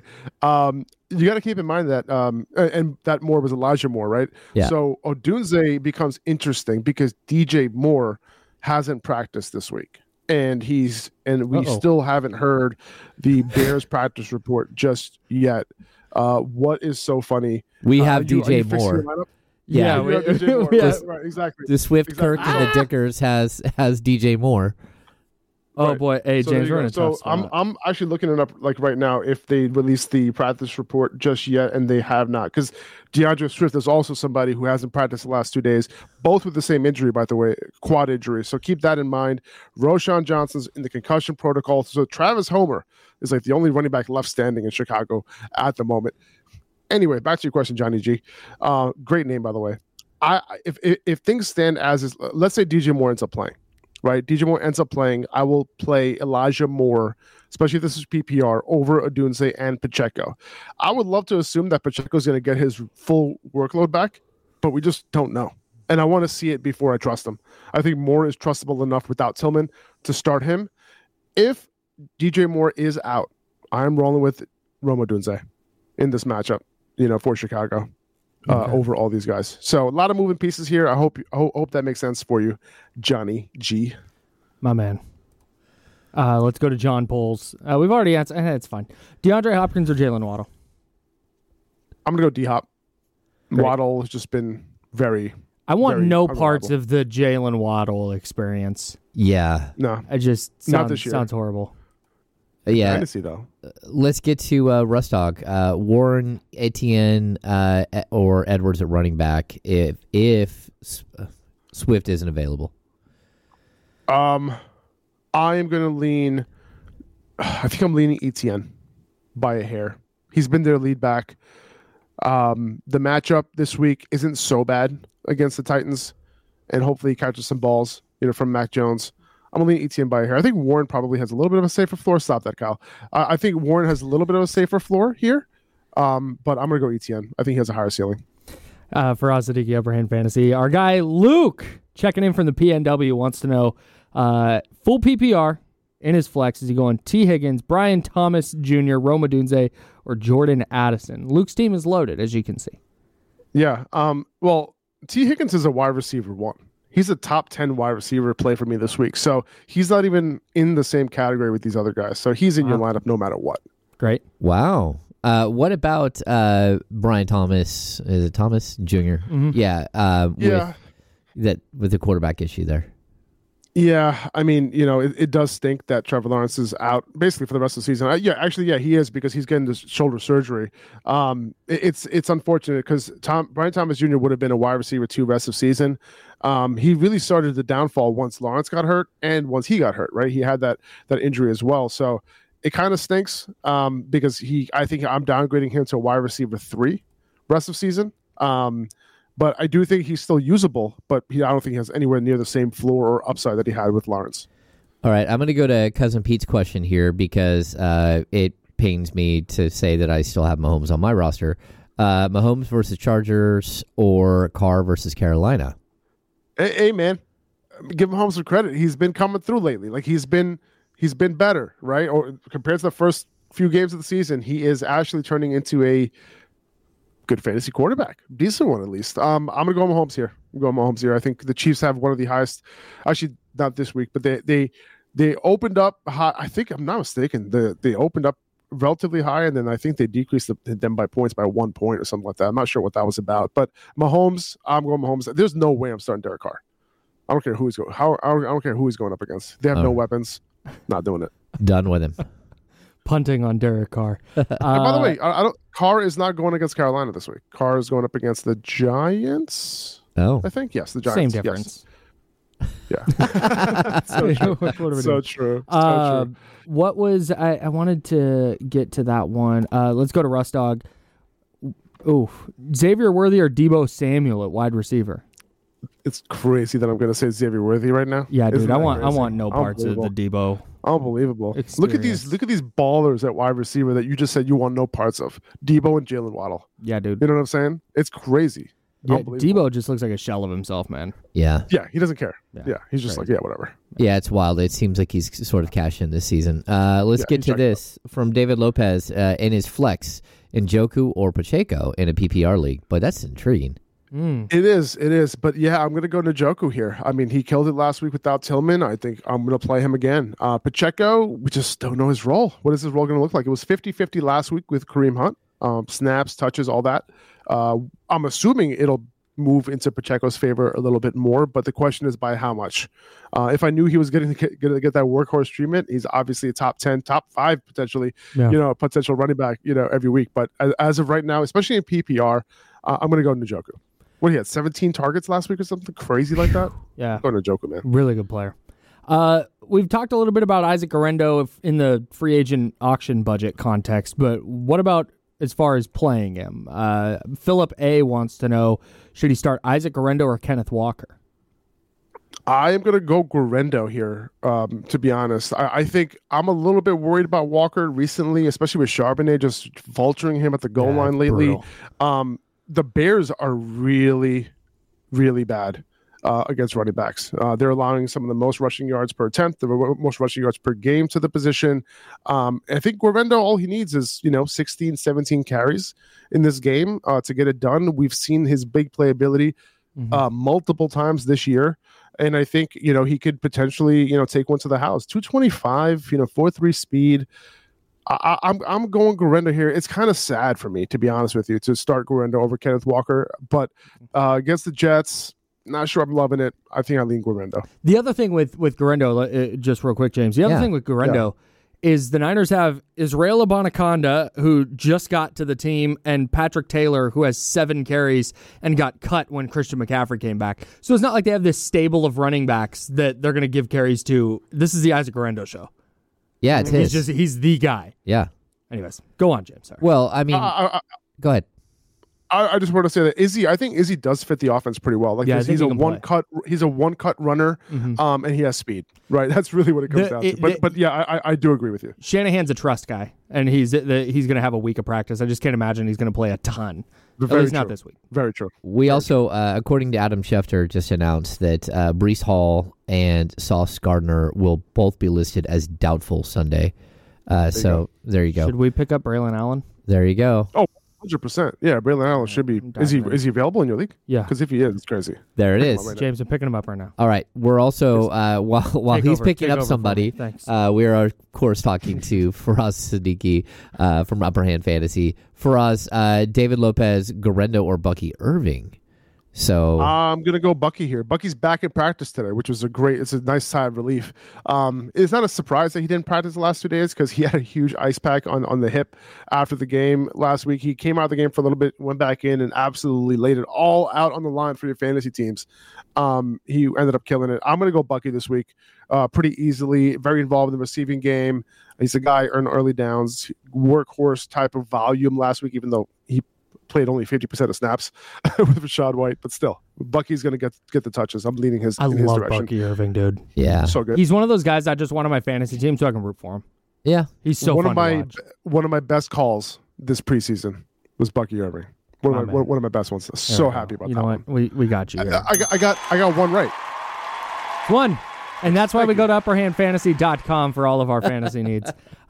You got to keep in mind that, and that Moore was Elijah Moore, right? Yeah. So Odunze becomes interesting because DJ Moore hasn't practiced this week. And we still haven't heard the Bears practice report just yet. What is so funny? We have are you DJ fixing Moore. your lineup? Yeah, You have DJ Moore. Yeah. Right, exactly. the Swift Exactly. Kirk and the Dickers has DJ Moore. Oh, Right. boy. Hey, So there James, you we're go. in a So tough spot. I'm actually looking it up like right now if they released the practice report just yet, and they have not, because DeAndre Swift is also somebody who hasn't practiced the last 2 days, both with the same injury, by the way, quad injury. So keep that in mind. Roshan Johnson's in the concussion protocol. So Travis Homer is like the only running back left standing in Chicago at the moment. Anyway, back to your question, Johnny G. Great name, by the way. If things stand as is, let's say DJ Moore ends up playing. Right, DJ Moore ends up playing. I will play Elijah Moore, especially if this is PPR, over Odunze and Pacheco. I would love to assume that Pacheco is going to get his full workload back, but we just don't know. And I want to see it before I trust him. I think Moore is trustable enough without Tillman to start him. If DJ Moore is out, I'm rolling with Rome Odunze in this matchup, for Chicago. Over all these guys. So a lot of moving pieces here. I hope that makes sense for you, Johnny G. My man. Let's go to John Poles. We've already answered. It's fine. DeAndre Hopkins or Jalen Waddle? I'm going to go D-Hop. Great. Waddle has just been very, I want very no parts unreliable. of the Jalen Waddle experience. Yeah. No. It just Not this year. sounds horrible. Yeah. Fantasy, though. Let's get to Russ Dog. Warren, Etienne, or Edwards at running back if Swift isn't available. I am going to lean. I think I'm leaning Etienne by a hair. He's been their lead back. The matchup this week isn't so bad against the Titans, and hopefully he catches some balls, from Mac Jones. I'm going to lean Etienne by a hair. I think Warren probably has a little bit of a safer floor. Stop that, Kyle. I think Warren has a little bit of a safer floor here, but I'm going to go Etienne. I think he has a higher ceiling. Faraz Siddiqui, Upper Hand Fantasy. Our guy Luke, checking in from the PNW, wants to know full PPR in his flex. Is he going T. Higgins, Brian Thomas Jr., Rome Odunze, or Jordan Addison? Luke's team is loaded, as you can see. Yeah. Well, T. Higgins is a wide receiver 1. He's a top 10 wide receiver play for me this week. So he's not even in the same category with these other guys. So he's in your lineup no matter what. Great. Wow. What about Brian Thomas? Is it Thomas Jr.? Mm-hmm. Yeah. Yeah. With the quarterback issue there. Yeah, I mean, it does stink that Trevor Lawrence is out basically for the rest of the season. He is, because he's getting this shoulder surgery. It's unfortunate because Brian Thomas Jr. would have been a wide receiver 2 rest of season. He really started the downfall once Lawrence got hurt and once he got hurt. Right, he had that injury as well. So it kind of stinks because I think I'm downgrading him to a wide receiver 3 rest of season. But I do think he's still usable, but I don't think he has anywhere near the same floor or upside that he had with Lawrence. All right, I'm going to go to Cousin Pete's question here because it pains me to say that I still have Mahomes on my roster. Mahomes versus Chargers or Carr versus Carolina? Hey, man, give Mahomes some credit. He's been coming through lately. Like he's been better, right? Or compared to the first few games of the season, he is actually turning into a good fantasy quarterback, decent one at least. I'm gonna go Mahomes here. I think the Chiefs have one of the highest. Actually, not this week, but they opened up high. I think I'm not mistaken. They opened up relatively high, and then I think they decreased them by points by 1 point or something like that. I'm not sure what that was about. But Mahomes, I'm going Mahomes. There's no way I'm starting Derek Carr. I don't care who he's going. I don't care who he's going up against. They have no weapons. Not doing it. Done with him. Punting on Derek Carr. And by the way, Carr is not going against Carolina this week. Carr is going up against the Giants. Oh, I think yes, the Same Giants. difference. Yeah. So true. What are we So doing? true. So true. What was I wanted to get to that one. Let's go to Russ Dog. Ooh, Xavier Worthy or Debo Samuel at wide receiver? It's crazy that I'm going to say Xavier Worthy right now. Yeah, dude, Isn't I that want crazy? no parts of the Debo. Unbelievable. Experience. Look at these ballers at wide receiver that you just said you want no parts of. Debo and Jalen Waddle. Yeah, dude. You know what I'm saying? It's crazy. Yeah, Unbelievable. Debo just looks like a shell of himself, man. Yeah. Yeah, he doesn't care. Yeah. Yeah, he's just Crazy. like, yeah, whatever. Yeah, it's wild. It seems like he's sort of cashed in this season. Let's Yeah, get he's to jacked this from David Lopez in his flex, Njoku or Pacheco in a PPR league. But that's intriguing. It is. But yeah, I'm going to go Njoku here. I mean, he killed it last week without Tillman. I think I'm going to play him again. Pacheco, we just don't know his role. What is his role going to look like? It was 50-50 last week with Kareem Hunt. Snaps, touches, all that. I'm assuming it'll move into Pacheco's favor a little bit more, but the question is by how much. If I knew he was going to get that workhorse treatment, he's obviously a top 10, top 5 potentially, a potential running back, every week. But as of right now, especially in PPR, I'm going to go Njoku. What he had 17 targets last week or something crazy like that. Yeah, Go Njoku, man. really good player. We've talked a little bit about Isaac Guerrero in the free agent auction budget context, but what about as far as playing him? Philip A wants to know, should he start Isaac Guerrero or Kenneth Walker? I am going to go Guerrero here, to be honest. I think I'm a little bit worried about Walker recently, especially with Charbonnet just vulturing him at the goal line lately. Brutal. The Bears are really, really bad against running backs. They're allowing some of the most rushing yards per attempt, the most rushing yards per game to the position. I think Guerrero, all he needs is, 16, 17 carries in this game to get it done. We've seen his big playability multiple times this year. And I think, he could potentially, take one to the house. 225, 4.3 speed. I'm going Guerrero here. It's kind of sad for me, to be honest with you, to start Guerrero over Kenneth Walker. But against the Jets, not sure I'm loving it. I think I lean Guerrero. The other thing with Guerrero, just real quick, James. The other thing with Guerrero is the Niners have Israel Abanikanda, who just got to the team, and Patrick Taylor, who has 7 carries and got cut when Christian McCaffrey came back. So it's not like they have this stable of running backs that they're going to give carries to. This is the Isaac Guerrero show. Yeah, it's his. He's the guy. Yeah. Anyways, go on, James. Sorry. Well, I mean, go ahead. I just want to say that I think Izzy does fit the offense pretty well. Like, he's a one cut runner, and he has speed. Right, that's really what it comes down to. But yeah, I do agree with you. Shanahan's a trust guy, and he's going to have a week of practice. I just can't imagine he's going to play a ton. At least not this week. Very true. We also, according to Adam Schefter, just announced that Breece Hall and Sauce Gardner will both be listed as doubtful Sunday. There you go. Should we pick up Braylon Allen? There you go. Oh, 100%. Yeah, Braylon Allen should be. Is he available in your league? Yeah. Because if he is, it's crazy. There it is. James, I'm picking him up right now. All right. We're also, while he's picking up somebody, Thanks. we are, of course, talking to Faraz Siddiqui from Upper Hand Fantasy. Faraz, David Lopez, Guerrero, or Bucky Irving? So I'm gonna go Bucky here. Bucky's back in practice today, which was it's a nice sigh of relief. It's not a surprise that he didn't practice the last 2 days because he had a huge ice pack on the hip after the game last week. He came out of the game for a little bit, went back in, and absolutely laid it all out on the line for your fantasy teams. He ended up killing it. I'm gonna go Bucky this week, pretty easily. Very involved in the receiving game. He's a guy earned early downs, workhorse type of volume last week, even though he played only 50% of snaps with Rachaad White, but still, Bucky's going to get the touches. I'm leaning in his love direction. Bucky Irving, dude. yeah, So good. He's one of those guys I just want on my fantasy team so I can root for him. yeah. He's so one fun of my to watch. one of my best calls this preseason was Bucky Irving. One of my best ones. So happy about you that know one. what? We got you. Here. I got one right. One. And that's why we go to upperhandfantasy.com for all of our fantasy needs.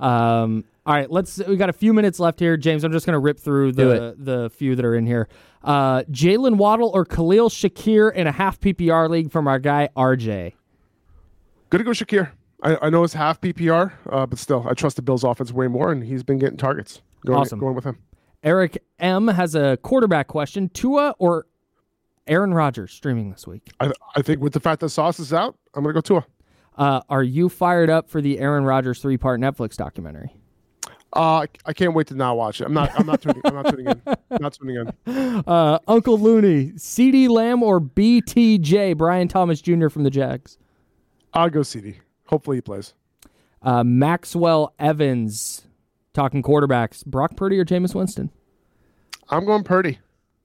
All right, we got a few minutes left here. James, I'm just going to rip through the few that are in here. Jalen Waddle or Khalil Shakir in a half PPR league from our guy, RJ. Gonna go Shakir. I know it's half PPR, but still, I trust the Bills offense way more, and he's been getting targets. Awesome. Going with him. Eric M. has a quarterback question. Tua or Aaron Rodgers streaming this week? I think with the fact that Sauce is out, I'm going to go Tua. Are you fired up for the Aaron Rodgers 3-part Netflix documentary? I can't wait to now watch it. I'm not tuning in. I'm not tuning in. Uncle Looney, CeeDee Lamb or BTJ, Brian Thomas Jr. from the Jags? I'll go CD. Hopefully he plays. Maxwell Evans, talking quarterbacks, Brock Purdy or Jameis Winston? I'm going Purdy.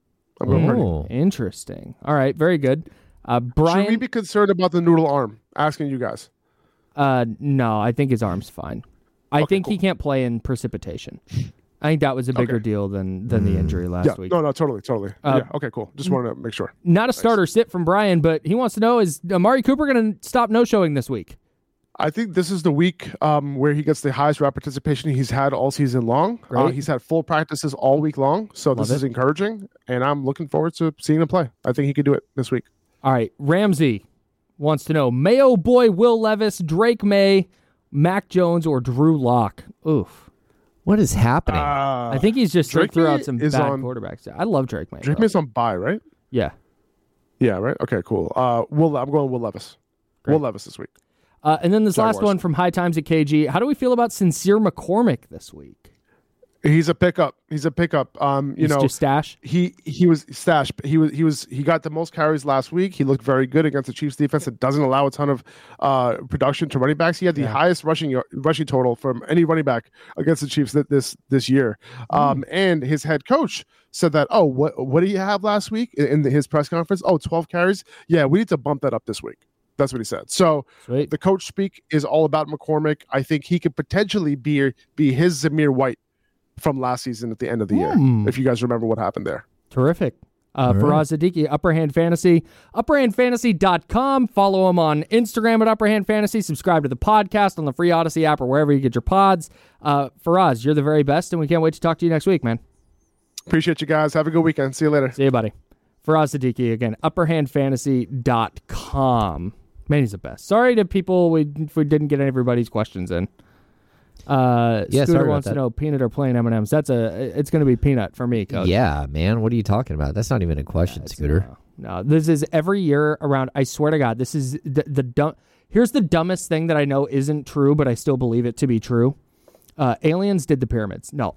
Interesting. All right, very good. Brian, should we be concerned about the noodle arm? Asking you guys. No, I think his arm's fine. I think he can't play in precipitation. I think that was a bigger deal than the injury last week. No, totally. Yeah, okay, cool. Just wanted to make sure. Not a starter sit from Brian, but he wants to know, is Amari Cooper going to stop no-showing this week? I think this is the week where he gets the highest route participation he's had all season long. He's had full practices all week long, so this is encouraging, and I'm looking forward to seeing him play. I think he could do it this week. All right, Ramsey wants to know, Mayo boy Will Levis, Drake May, Mac Jones, or Drew Lock? Oof. What is happening? I think he's just threw out some bad quarterbacks. I love Drake May. Drake May's on bye, right? Yeah. Yeah, right? Okay, cool. I'm going Will Levis. Great. Will Levis this week. And then this last one from High Times at KG. How do we feel about Sincere McCormick this week? He's a pickup. He's just stash. He was stash. He got the most carries last week. He looked very good against the Chiefs defense that doesn't allow a ton of production to running backs. He had the highest rushing total from any running back against the Chiefs this year. And his head coach said that, what did he have last week in his press conference? 12 carries. Yeah, we need to bump that up this week. That's what he said. So the coach speak is all about McCormick. I think he could potentially be his Zamir White from last season at the end of the year, if you guys remember what happened there. Terrific. Faraz Siddiqui, Upper Hand Fantasy, upperhandfantasy.com. Follow him on Instagram at Upper Hand Fantasy. Subscribe to the podcast on the free Odyssey app or wherever you get your pods. Faraz, you're the very best, and we can't wait to talk to you next week, man. Appreciate you guys. Have a good weekend. See you later. See you, buddy. Faraz Siddiqui, again, upperhandfantasy.com. Man, he's the best. Sorry to people if we didn't get everybody's questions in. Scooter wants to know peanut or plain M&Ms. It's going to be peanut for me, Coach. Yeah, man. What are you talking about? That's not even a question, Scooter. No, this is every year around. I swear to God, this is the dumb. Here's the dumbest thing that I know isn't true, but I still believe it to be true. Aliens did the pyramids. No.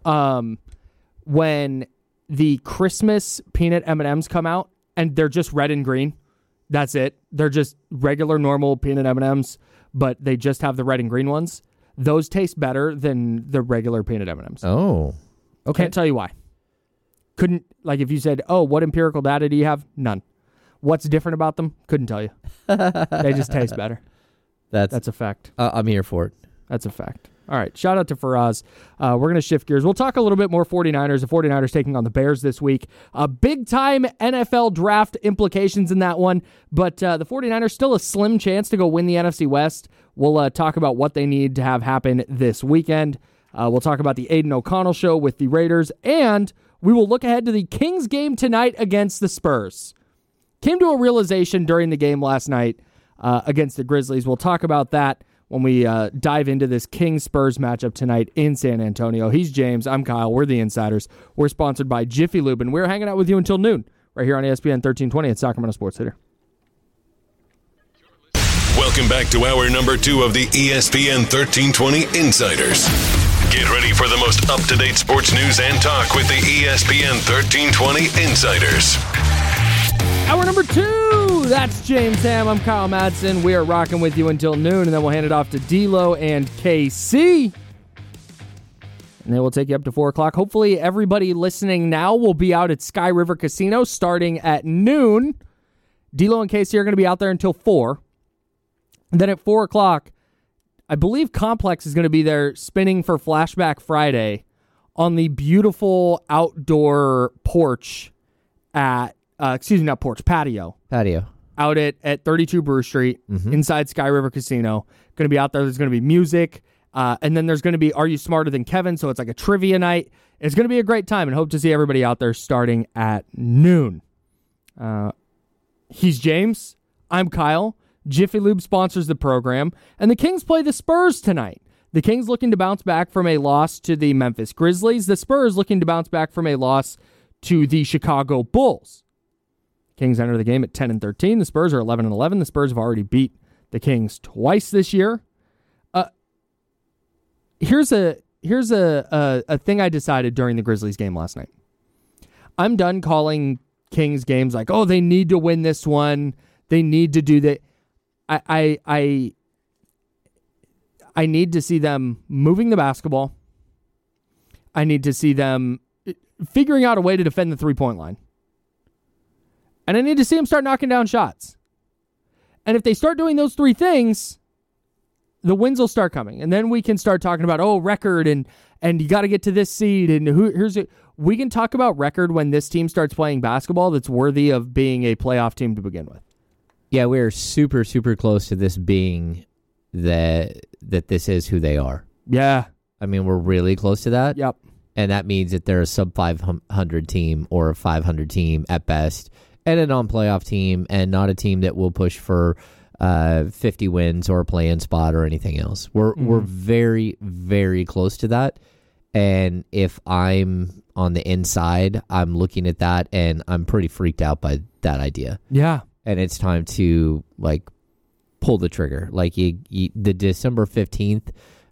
When the Christmas peanut M&Ms come out and they're just red and green, that's it. They're just regular, normal peanut M&Ms, but they just have the red and green ones. Those taste better than the regular peanut M&Ms. Oh, okay. Can't tell you why. Couldn't, like if you said, what empirical data do you have? None. What's different about them? Couldn't tell you. They just taste better. That's a fact. I'm here for it. That's a fact. All right, shout out to Faraz. We're going to shift gears. We'll talk a little bit more 49ers. The 49ers taking on the Bears this week. Big-time NFL draft implications in that one, but the 49ers still a slim chance to go win the NFC West. We'll talk about what they need to have happen this weekend. We'll talk about the Aiden O'Connell show with the Raiders, and we will look ahead to the Kings game tonight against the Spurs. Came to a realization during the game last night against the Grizzlies. We'll talk about that when we dive into this Kings-Spurs matchup tonight in San Antonio. He's James. I'm Kyle. We're the Insiders. We're sponsored by Jiffy Lube, and we're hanging out with you until noon right here on ESPN 1320 at Sacramento Sports Hitter. Welcome back to hour number 2 of the ESPN 1320 Insiders. Get ready for the most up-to-date sports news and talk with the ESPN 1320 Insiders. Hour number 2. That's James Ham. I'm Kyle Madsen. We are rocking with you until noon, and then we'll hand it off to D'Lo and KC. And then we'll take you up to 4 o'clock. Hopefully everybody listening now will be out at Sky River Casino starting at noon. D'Lo and KC are going to be out there until 4. And then at 4 o'clock, I believe Complex is going to be there spinning for Flashback Friday on the beautiful outdoor porch at, patio. Out at 32 Brew Street, inside Sky River Casino. Going to be out there. There's going to be music. And then there's going to be Are You Smarter Than Kevin? So it's like a trivia night. It's going to be a great time, and hope to see everybody out there starting at noon. He's James. I'm Kyle. Jiffy Lube sponsors the program, and the Kings play the Spurs tonight. The Kings looking to bounce back from a loss to the Memphis Grizzlies. The Spurs looking to bounce back from a loss to the Chicago Bulls. Kings enter the game at 10-13. The Spurs are 11-11. The Spurs have already beat the Kings twice this year. Here's a a thing I decided during the Grizzlies game last night. I'm done calling Kings games like, oh, they need to win this one. They need to do that. I need to see them moving the basketball. I need to see them figuring out a way to defend the 3-point line. And I need to see them start knocking down shots. And if they start doing those three things, the wins will start coming. And then we can start talking about, record and you got to get to this seed. And we can talk about record when this team starts playing basketball that's worthy of being a playoff team to begin with. Yeah, we're super, super close to this being that this is who they are. Yeah. I mean, we're really close to that. Yep. And that means that they're a sub-500 team or a 500 team at best, and a non-playoff team, and not a team that will push for 50 wins or a play-in spot or anything else. We're very, very close to that. And if I'm on the inside, I'm looking at that, and I'm pretty freaked out by that idea. Yeah. And it's time to, pull the trigger. The December 15th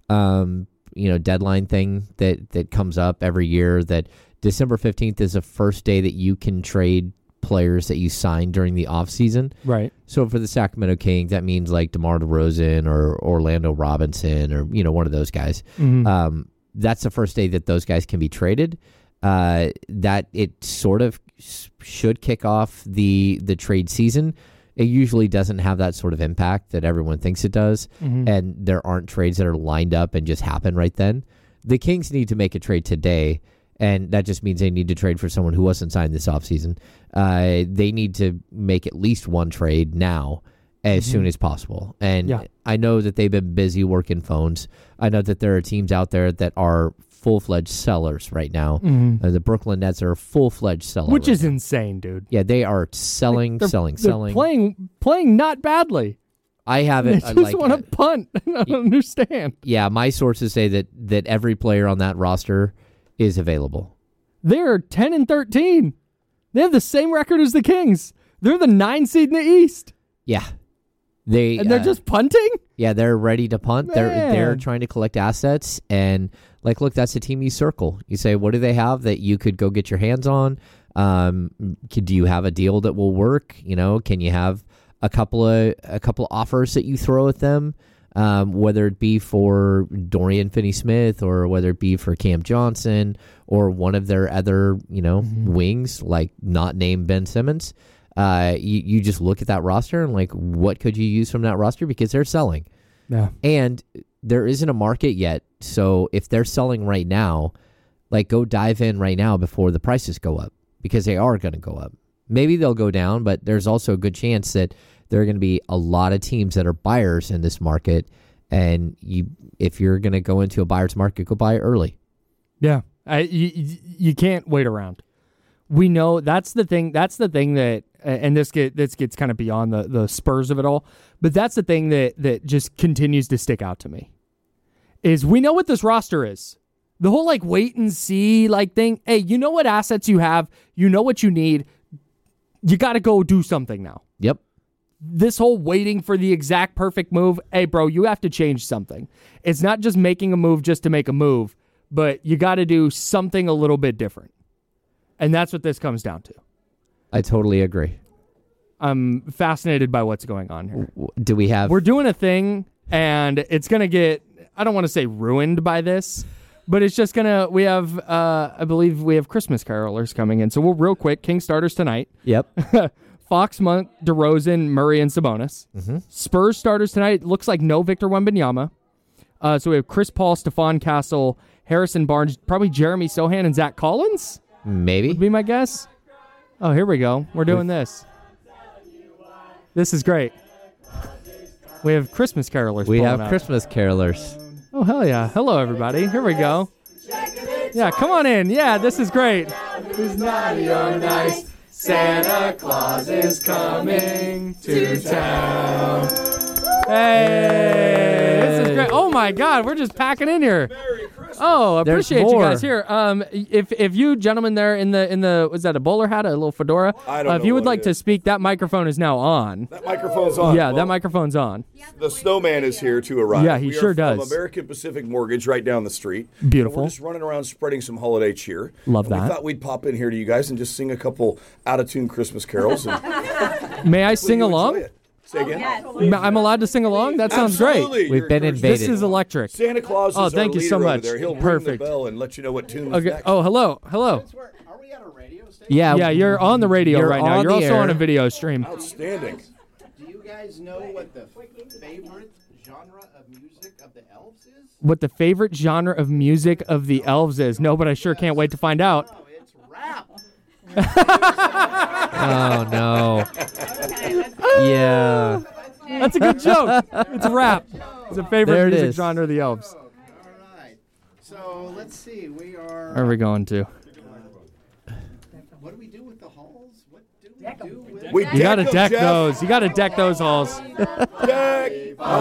deadline thing that comes up every year, that December 15th is the first day that you can trade players that you signed during the offseason. Right. So for the Sacramento Kings, that means DeMar DeRozan or Orlando Robinson or, one of those guys. Mm-hmm. That's the first day that those guys can be traded. That it sort of should kick off the trade season. It usually doesn't have that sort of impact that everyone thinks it does, and there aren't trades that are lined up and just happen right then. The Kings need to make a trade today, and that just means they need to trade for someone who wasn't signed this offseason. They need to make at least one trade now as soon as possible. And I know that they've been busy working phones. I know that there are teams out there that are full-fledged sellers right now. The Brooklyn Nets are a full-fledged seller. Which is insane, dude. Yeah, they are selling. They're playing not badly. I haven't. They just want to punt. I don't understand. Yeah, my sources say that every player on that roster is available. They're 10-13. They have the same record as the Kings. They're the 9 seed in the East. Yeah. They're just punting? Yeah, they're ready to punt. Man. They're trying to collect assets, and look, that's the team you circle. You say, what do they have that you could go get your hands on? Do you have a deal that will work? Can you have a couple of offers that you throw at them? Whether it be for Dorian Finney-Smith or whether it be for Cam Johnson or one of their other, wings, not named Ben Simmons. You just look at that roster and what could you use from that roster, because they're selling. Yeah. And there isn't a market yet. So if they're selling right now, go dive in right now before the prices go up, because they are going to go up. Maybe they'll go down, but there's also a good chance that there are going to be a lot of teams that are buyers in this market. And if you're going to go into a buyer's market, go buy early. Yeah. You can't wait around. We know that's the thing. That's the thing that, and this gets kind of beyond the Spurs of it all, but that's the thing that just continues to stick out to me, is we know what this roster is. The whole wait and see thing. Hey, you know what assets you have. You know what you need. You got to go do something now. Yep. This whole waiting for the exact perfect move. Hey, bro, you have to change something. It's not just making a move just to make a move, but you got to do something a little bit different. And that's what this comes down to. I totally agree. I'm fascinated by what's going on here. Do we have... We're doing a thing, and it's going to get, I don't want to say ruined by this, but it's just going to, we have, I believe we have Christmas carolers coming in. So we'll real quick, King starters tonight. Yep. Fox, Monk, DeRozan, Murray, and Sabonis. Mm-hmm. Spurs starters tonight. Looks like no Victor Wembanyama. So we have Chris Paul, Stephon Castle, Harrison Barnes, probably Jeremy Sohan, and Zach Collins. Maybe. Would be my guess. Oh, here we go. We're doing this. This is great. We have Christmas carolers. We have up. Christmas carolers. Oh, hell yeah. Hello, everybody. Here we go. Yeah, come on in. Yeah, this is great. Who's naughty or nice? Santa Claus is coming to town. Hey, this is great. Oh, my God. We're just packing in here. Oh, I There's appreciate you more. guys here. If you gentlemen there in the was that a bowler hat, a little fedora? I don't If know you would what like it to is. speak, that microphone is now on. That microphone's on. Yeah, Well, that microphone's on. The snowman is here to arrive. Yeah, he We are sure from does. American Pacific Mortgage right down the street. Beautiful. And we're just running around spreading some holiday cheer. Love And that. We thought we'd pop in here to you guys and just sing a couple out-of-tune Christmas carols. And May I hopefully sing you enjoy along? it. Say again? I'm allowed to sing along? That sounds Absolutely. great. We've been You're- invaded. This is electric. Santa Claus is Oh, thank our you so leader over much. there. He'll Perfect. ring the bell and let you know what tune was Okay. next. Oh, hello. Hello. Are we at a radio station? Yeah, Yeah, you're on the radio You're right now. on You're the also air. on a video stream. Outstanding. Do you guys know what the favorite genre of music of the elves is? What the favorite genre of music of the elves is? No, but I sure can't wait to find out. Oh, it's rap. Oh no. Yeah. That's a good joke. It's a rap. It's a favorite There it music is. genre of the elves. All right. So let's see. We are. Where are we going to? What do we do with the halls? What do we do with? We You gotta them, deck Jeff. those. You gotta deck those halls. Deck.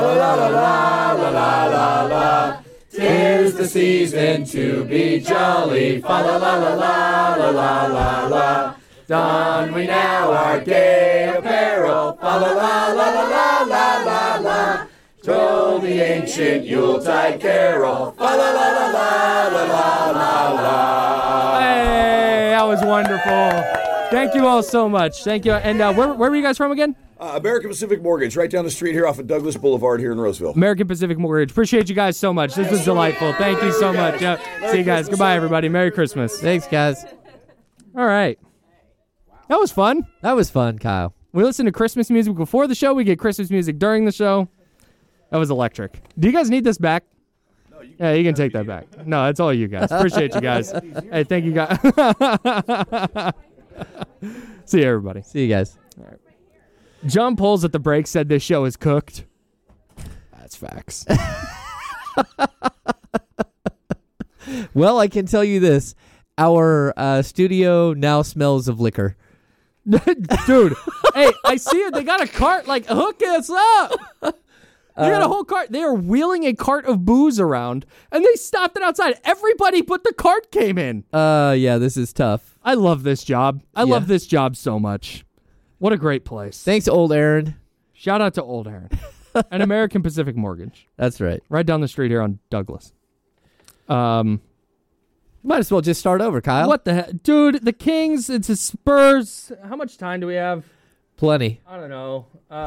Tis the season to be jolly. Fa la la la la la la la la. Don we now our gay apparel. Fa la la la la la la la la. Troll the ancient Yuletide carol. Fa la la la la la la la la. Hey, that was wonderful. Thank you all so much. Thank you. And where were you guys from again? American Pacific Mortgage, right down the street here off of Douglas Boulevard here in Roseville. American Pacific Mortgage. Appreciate you guys so much. This was delightful. Thank you so much. Yeah. See you guys. Goodbye, everybody. Merry Christmas. Thanks, guys. All right. That was fun. That was fun, Kyle. We listen to Christmas music before the show. We get Christmas music during the show. That was electric. Do you guys need this back? Yeah, you can take that back. No, it's all you guys. Appreciate you guys. Hey, thank you guys. See you, everybody. See you guys. John Poles at the break said this show is cooked. That's facts. Well, I can tell you this. Our studio now smells of liquor. Dude, hey, I see it. They got a cart. Like, hook us up. They got a whole cart. They are wheeling a cart of booze around, and they stopped it outside. Everybody but the cart came in. Yeah, this is tough. I love this job. I love this job so much. What a great place. Thanks, old Aaron. Shout out to Old Aaron and American Pacific Mortgage, That's right. right down the street here on Douglas. Might as well just start over, Kyle. What the heck? Dude, the Kings, it's the Spurs. How much time do we have? Plenty. I don't know.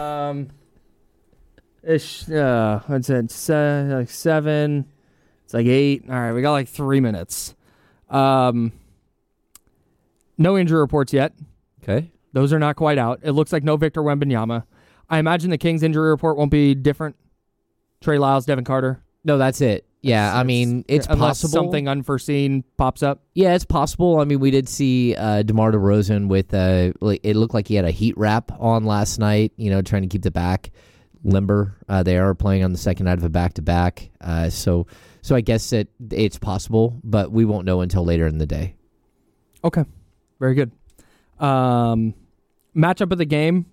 It's like 7. It's like 8. All right, we got like 3 minutes. No injury reports yet. Okay. Those are not quite out. It looks like no Victor Wembanyama. I imagine the Kings injury report won't be different. Trey Lyles, Devin Carter. No, that's it. Yeah, I mean, it's unless possible. something unforeseen pops up. Yeah, it's possible. I mean, we did see DeMar DeRozan with it looked like he had a heat wrap on last night, trying to keep the back limber. They are playing on the second night of a back-to-back. So I guess it's possible, but we won't know until later in the day. Okay. Very good. Matchup of the game.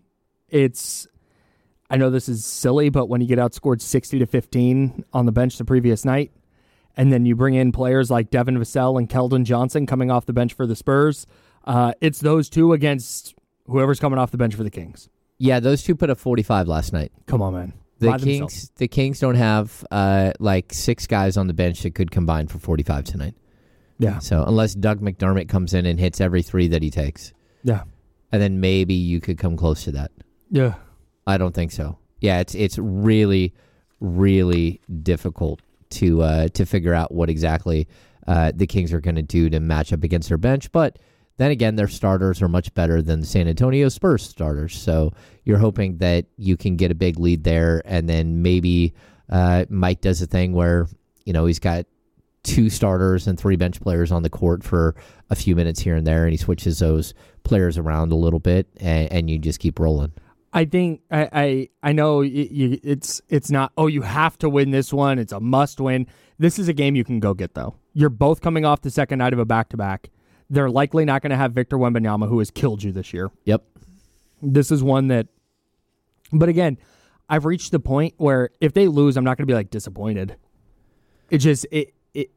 I know this is silly, but when you get outscored 60-15 on the bench the previous night, and then you bring in players like Devin Vassell and Keldon Johnson coming off the bench for the Spurs, it's those two against whoever's coming off the bench for the Kings. Yeah, those two put up 45 last night. Come on, man. The By themselves. Kings don't have like 6 guys on the bench that could combine for 45 tonight. Yeah. So unless Doug McDermott comes in and hits every 3 that he takes, Yeah. and then maybe you could come close to that. Yeah. I don't think so. Yeah, it's really, really difficult to figure out what exactly the Kings are going to do to match up against their bench. But then again, their starters are much better than the San Antonio Spurs starters. So you're hoping that you can get a big lead there, and then maybe Mike does a thing where he's got 2 starters and 3 bench players on the court for a few minutes here and there, and he switches those players around a little bit, and you just keep rolling. I think I know it's not, you have to win this one. It's a must win. This is a game you can go get, though. You're both coming off the second night of a back-to-back. They're likely not going to have Victor Wembanyama, who has killed you this year. Yep. This is one that, but again, I've reached the point where if they lose, I'm not going to be like disappointed. It just,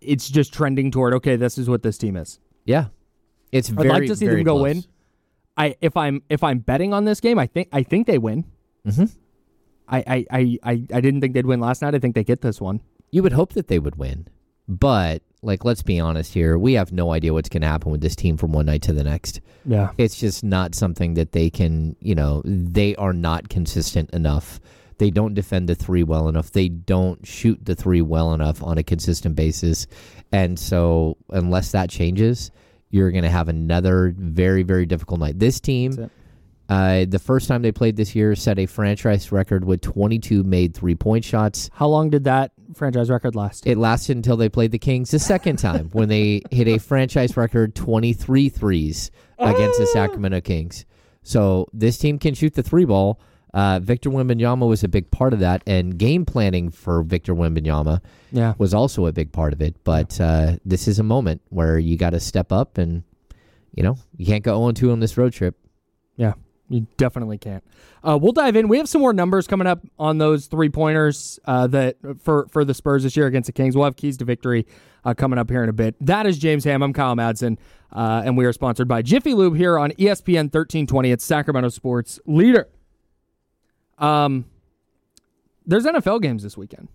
it's just trending toward, okay, this is what this team is. Yeah, it's very. I'd like to see very them go close. win. If I'm betting on this game, I think they win. Mm-hmm. I didn't think they'd win last night. I think they get this one. You would hope that they would win, but like, let's be honest here. We have no idea what's going to happen with this team from one night to the next. Yeah, It's just not something that they can, they are not consistent enough. They don't defend the three well enough. They don't shoot the three well enough on a consistent basis. And so unless that changes, you're going to have another very, very difficult night. This team, the first time they played this year, set a franchise record with 22 made three-point shots. How long did that franchise record last? It lasted until they played the Kings the second time when they hit a franchise record 23 threes against the Sacramento Kings. So this team can shoot the three ball. Victor Wembanyama was a big part of that, and game planning for Victor Wembanyama was also a big part of it. But this is a moment where you got to step up, and you can't go 0-2 on this road trip. Yeah, you definitely can't. We'll dive in. We have some more numbers coming up on those 3-pointers that for the Spurs this year against the Kings. We'll have keys to victory coming up here in a bit. That is James Ham. I'm Kyle Madsen, and we are sponsored by Jiffy Lube here on ESPN 1320. It's Sacramento Sports Leader. There's NFL games this weekend.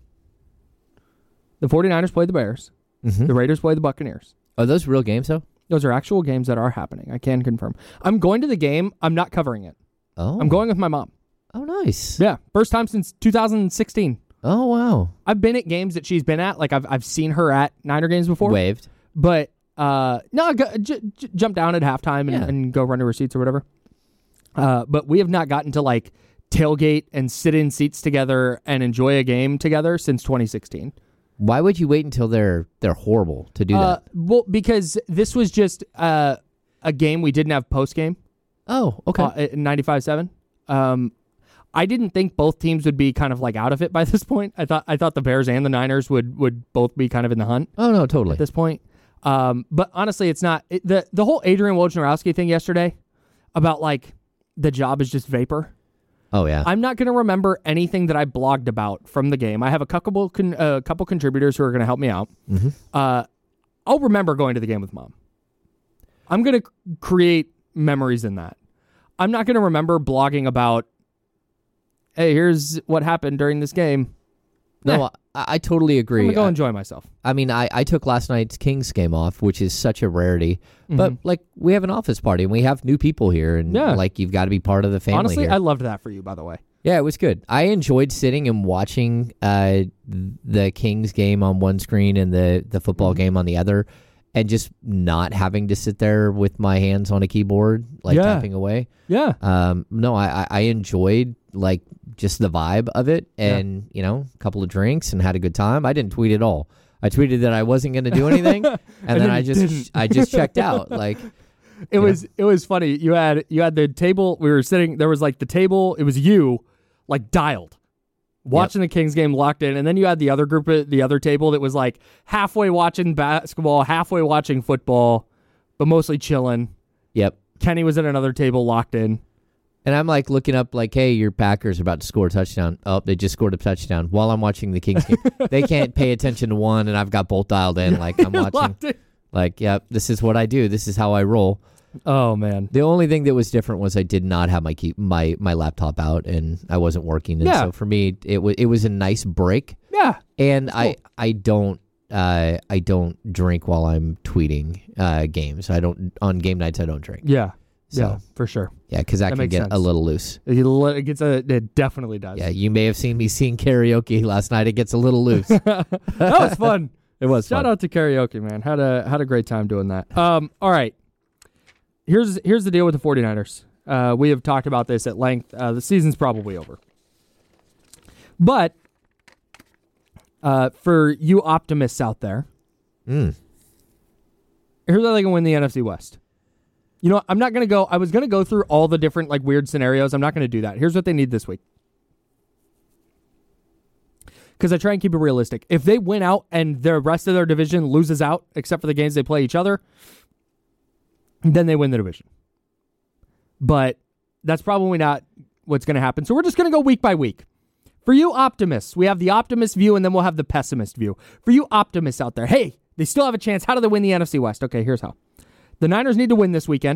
The 49ers play the Bears. Mm-hmm. The Raiders play the Buccaneers. Are those real games, though? Those are actual games that are happening. I can confirm. I'm going to the game. I'm not covering it. Oh. I'm going with my mom. Oh, nice. Yeah. First time since 2016. Oh, wow. I've been at games that she's been at. Like, I've seen her at Niner games before. Waved. But, no, I jump down at halftime and go run to her seats or whatever. But we have not gotten to, like, tailgate and sit in seats together and enjoy a game together since 2016. Why would you wait until they're horrible to do that? Well, because this was just a game we didn't have post game. Oh, okay. In 95-7. I didn't think both teams would be kind of like out of it by this point. I thought the Bears and the Niners would both be kind of in the hunt. Oh no, totally. At this point. But honestly, it's not the whole Adrian Wojnarowski thing yesterday about like the job is just vapor. Oh, yeah. I'm not going to remember anything that I blogged about from the game. I have a couple contributors who are going to help me out. Mm-hmm. I'll remember going to the game with Mom. I'm going to create memories in that. I'm not going to remember blogging about, hey, here's what happened during this game. No, I totally agree. I'm going to go enjoy myself. I mean, I took last night's Kings game off, which is such a rarity. Mm-hmm. But, like, we have an office party, and we have new people here, and, like, you've got to be part of the family. Honestly, here. I loved that for you, by the way. Yeah, it was good. I enjoyed sitting and watching the Kings game on one screen and the football game on the other, and just not having to sit there with my hands on a keyboard, like, tapping away. Yeah. No, I enjoyed, like, just the vibe of it, and a couple of drinks and had a good time. I didn't tweet at all. I tweeted that I wasn't going to do anything, and then I just checked out. Like, it was funny. You had the table. We were sitting. There was like the table. It was you, like dialed, watching the Kings game, locked in, and then you had the other group at the other table that was like halfway watching basketball, halfway watching football, but mostly chilling. Yep. Kenny was at another table, locked in. And I'm like looking up like, hey, your Packers are about to score a touchdown. Oh, they just scored a touchdown while I'm watching the Kings game. They can't pay attention to one, and I've got both dialed in. Like, I'm watching. Like, yep, this is what I do. This is how I roll. Oh, man. The only thing that was different was I did not have my laptop out, and I wasn't working. And so for me, it was a nice break. Yeah. And I don't drink while I'm tweeting games. On game nights I don't drink. Yeah. So, yeah, for sure. Yeah, because that can get a little loose. It definitely does. Yeah, you may have seen me sing karaoke last night. It gets a little loose. That was fun. It was Shout fun. out to karaoke, man. Had a great time doing that. All right. Here's the deal with the 49ers. We have talked about this at length. The season's probably over. But for you optimists out there, here's how they can win the NFC West. You know, I'm not going to go. I was going to go through all the different like weird scenarios. I'm not going to do that. Here's what they need this week. Because I try and keep it realistic. If they win out and the rest of their division loses out, except for the games they play each other, then they win the division. But that's probably not what's going to happen. So we're just going to go week by week. For you optimists, we have the optimist view and then we'll have the pessimist view. For you optimists out there, hey, They still have a chance. How do they win the NFC West? Okay, here's how. The Niners need to win this weekend.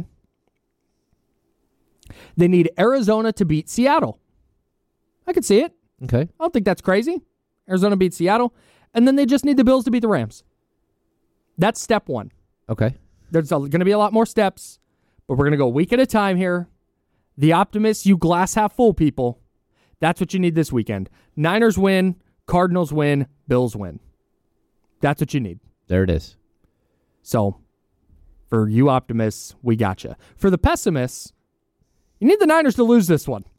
They need Arizona to beat Seattle. I could see it. Okay. I don't think that's crazy. Arizona beats Seattle. And then they just need the Bills to beat the Rams. That's step one. Okay. There's going to be a lot more steps, but we're going to go a week at a time here. The optimists, you glass half full people, that's what you need this weekend. Niners win, Cardinals win, Bills win. That's what you need. There it is. So, for you optimists, we gotcha. For the pessimists, you need the Niners to lose this one.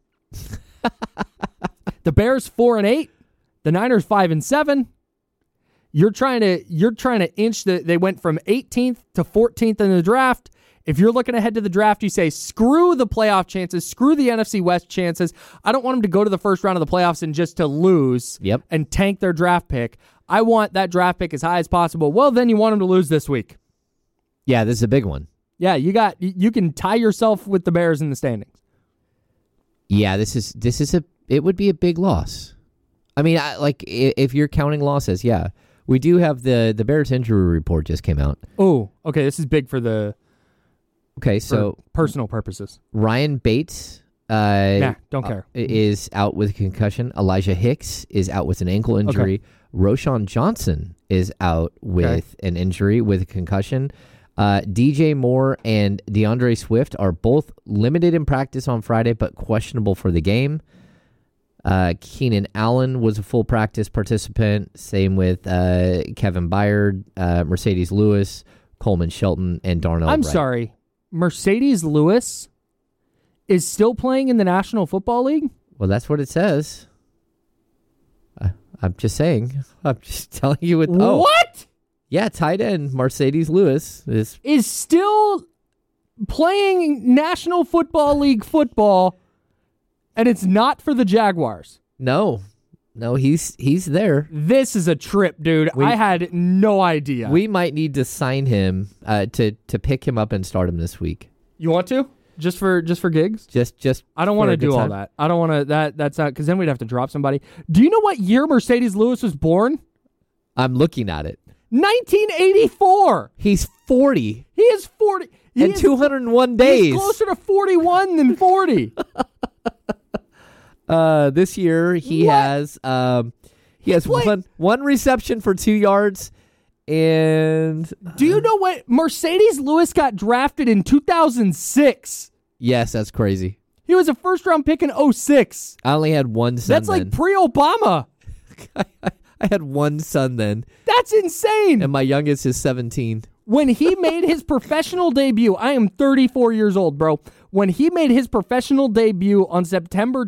The Bears 4-8, the Niners 5-7. You're trying to inch they went from 18th to 14th in the draft. If you're looking ahead to the draft, you say, screw the playoff chances, screw the NFC West chances. I don't want them to go to the first round of the playoffs and just to lose and tank their draft pick. I want that draft pick as high as possible. Well, then you want them to lose this week. Yeah, this is a big one. Yeah, you can tie yourself with the Bears in the standings. Yeah, it would be a big loss. I mean, if you're counting losses, yeah. We do have the Bears injury report just came out. Oh, okay, this is big for the so personal purposes. Ryan Bates don't care. Is out with a concussion. Elijah Hicks is out with an ankle injury. Okay. Roshan Johnson is out with an injury with a concussion. DJ Moore and DeAndre Swift are both limited in practice on Friday, but questionable for the game. Keenan Allen was a full practice participant. Same with Kevin Byard, Mercedes Lewis, Coleman Shelton, and Darnell I'm Wright. sorry. Mercedes Lewis is still playing in the National Football League? Well, that's what it says. I'm just saying. I'm just telling you what. What? Yeah, tight end Mercedes Lewis is still playing National Football League football, and it's not for the Jaguars. No, he's there. This is a trip, dude. I had no idea. We might need to sign him to pick him up and start him this week. You want to? Just for gigs? Just I don't want to do all that. I don't want to that's not because then we'd have to drop somebody. Do you know what year Mercedes Lewis was born? I'm looking at it. 1984. He's 40. He is 40. He and 201 days. He's closer to 41 than 40. This year he has one reception for 2 yards. And do you know what Mercedes Lewis got drafted in 2006? Yes, that's crazy. He was a first-round pick in 2006. I only had one son. That's like pre-Obama. I had one son then. That's insane. And my youngest is 17. When he made his professional debut, I am 34 years old, bro. When he made his professional debut on September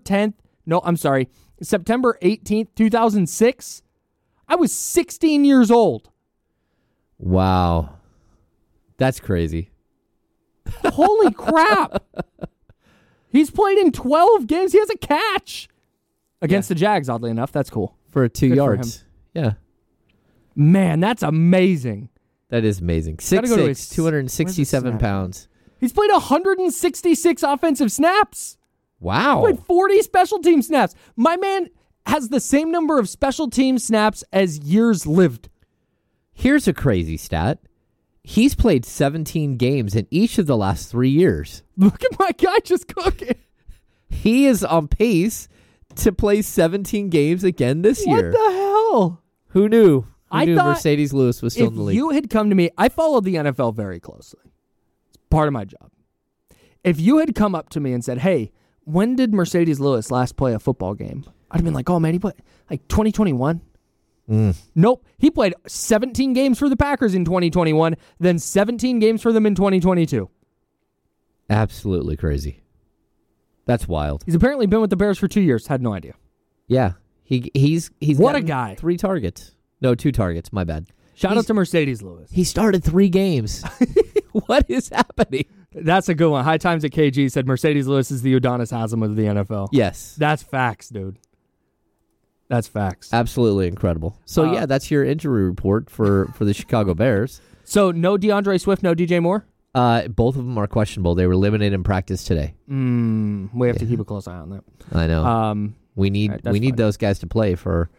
18th, 2006, I was 16 years old. Wow. That's crazy. Holy crap. He's played in 12 games. He has a catch against the Jags, oddly enough. That's cool. For 2 yards. Yeah. Man, that's amazing. That is amazing. 6'6", 267 pounds. He's played 166 offensive snaps. Wow. He played 40 special team snaps. My man has the same number of special team snaps as years lived. Here's a crazy stat. He's played 17 games in each of the last 3 years. Look at my guy just cooking. He is on pace to play 17 games again this year. What the hell? Who knew? I knew thought Mercedes Lewis was still in the league? If you had come to me, I followed the NFL very closely. It's part of my job. If you had come up to me and said, hey, when did Mercedes Lewis last play a football game? I'd have been like, oh, man, he played like 2021. Nope. He played 17 games for the Packers in 2021, then 17 games for them in 2022. Absolutely crazy. That's wild. He's apparently been with the Bears for 2 years. Had no idea. Yeah. He's what a guy. 3 targets. No, 2 targets. My bad. Shout out to Mercedes Lewis. He started 3 games. What is happening? That's a good one. High Times at KG said Mercedes Lewis is the Udonis Haslem of the NFL. Yes. That's facts, dude. That's facts. Absolutely incredible. So, yeah, that's your injury report for the Chicago Bears. So, no DeAndre Swift, no DJ Moore? Both of them are questionable. They were limited in practice today. We have to keep a close eye on that. I know. We need those guys to play for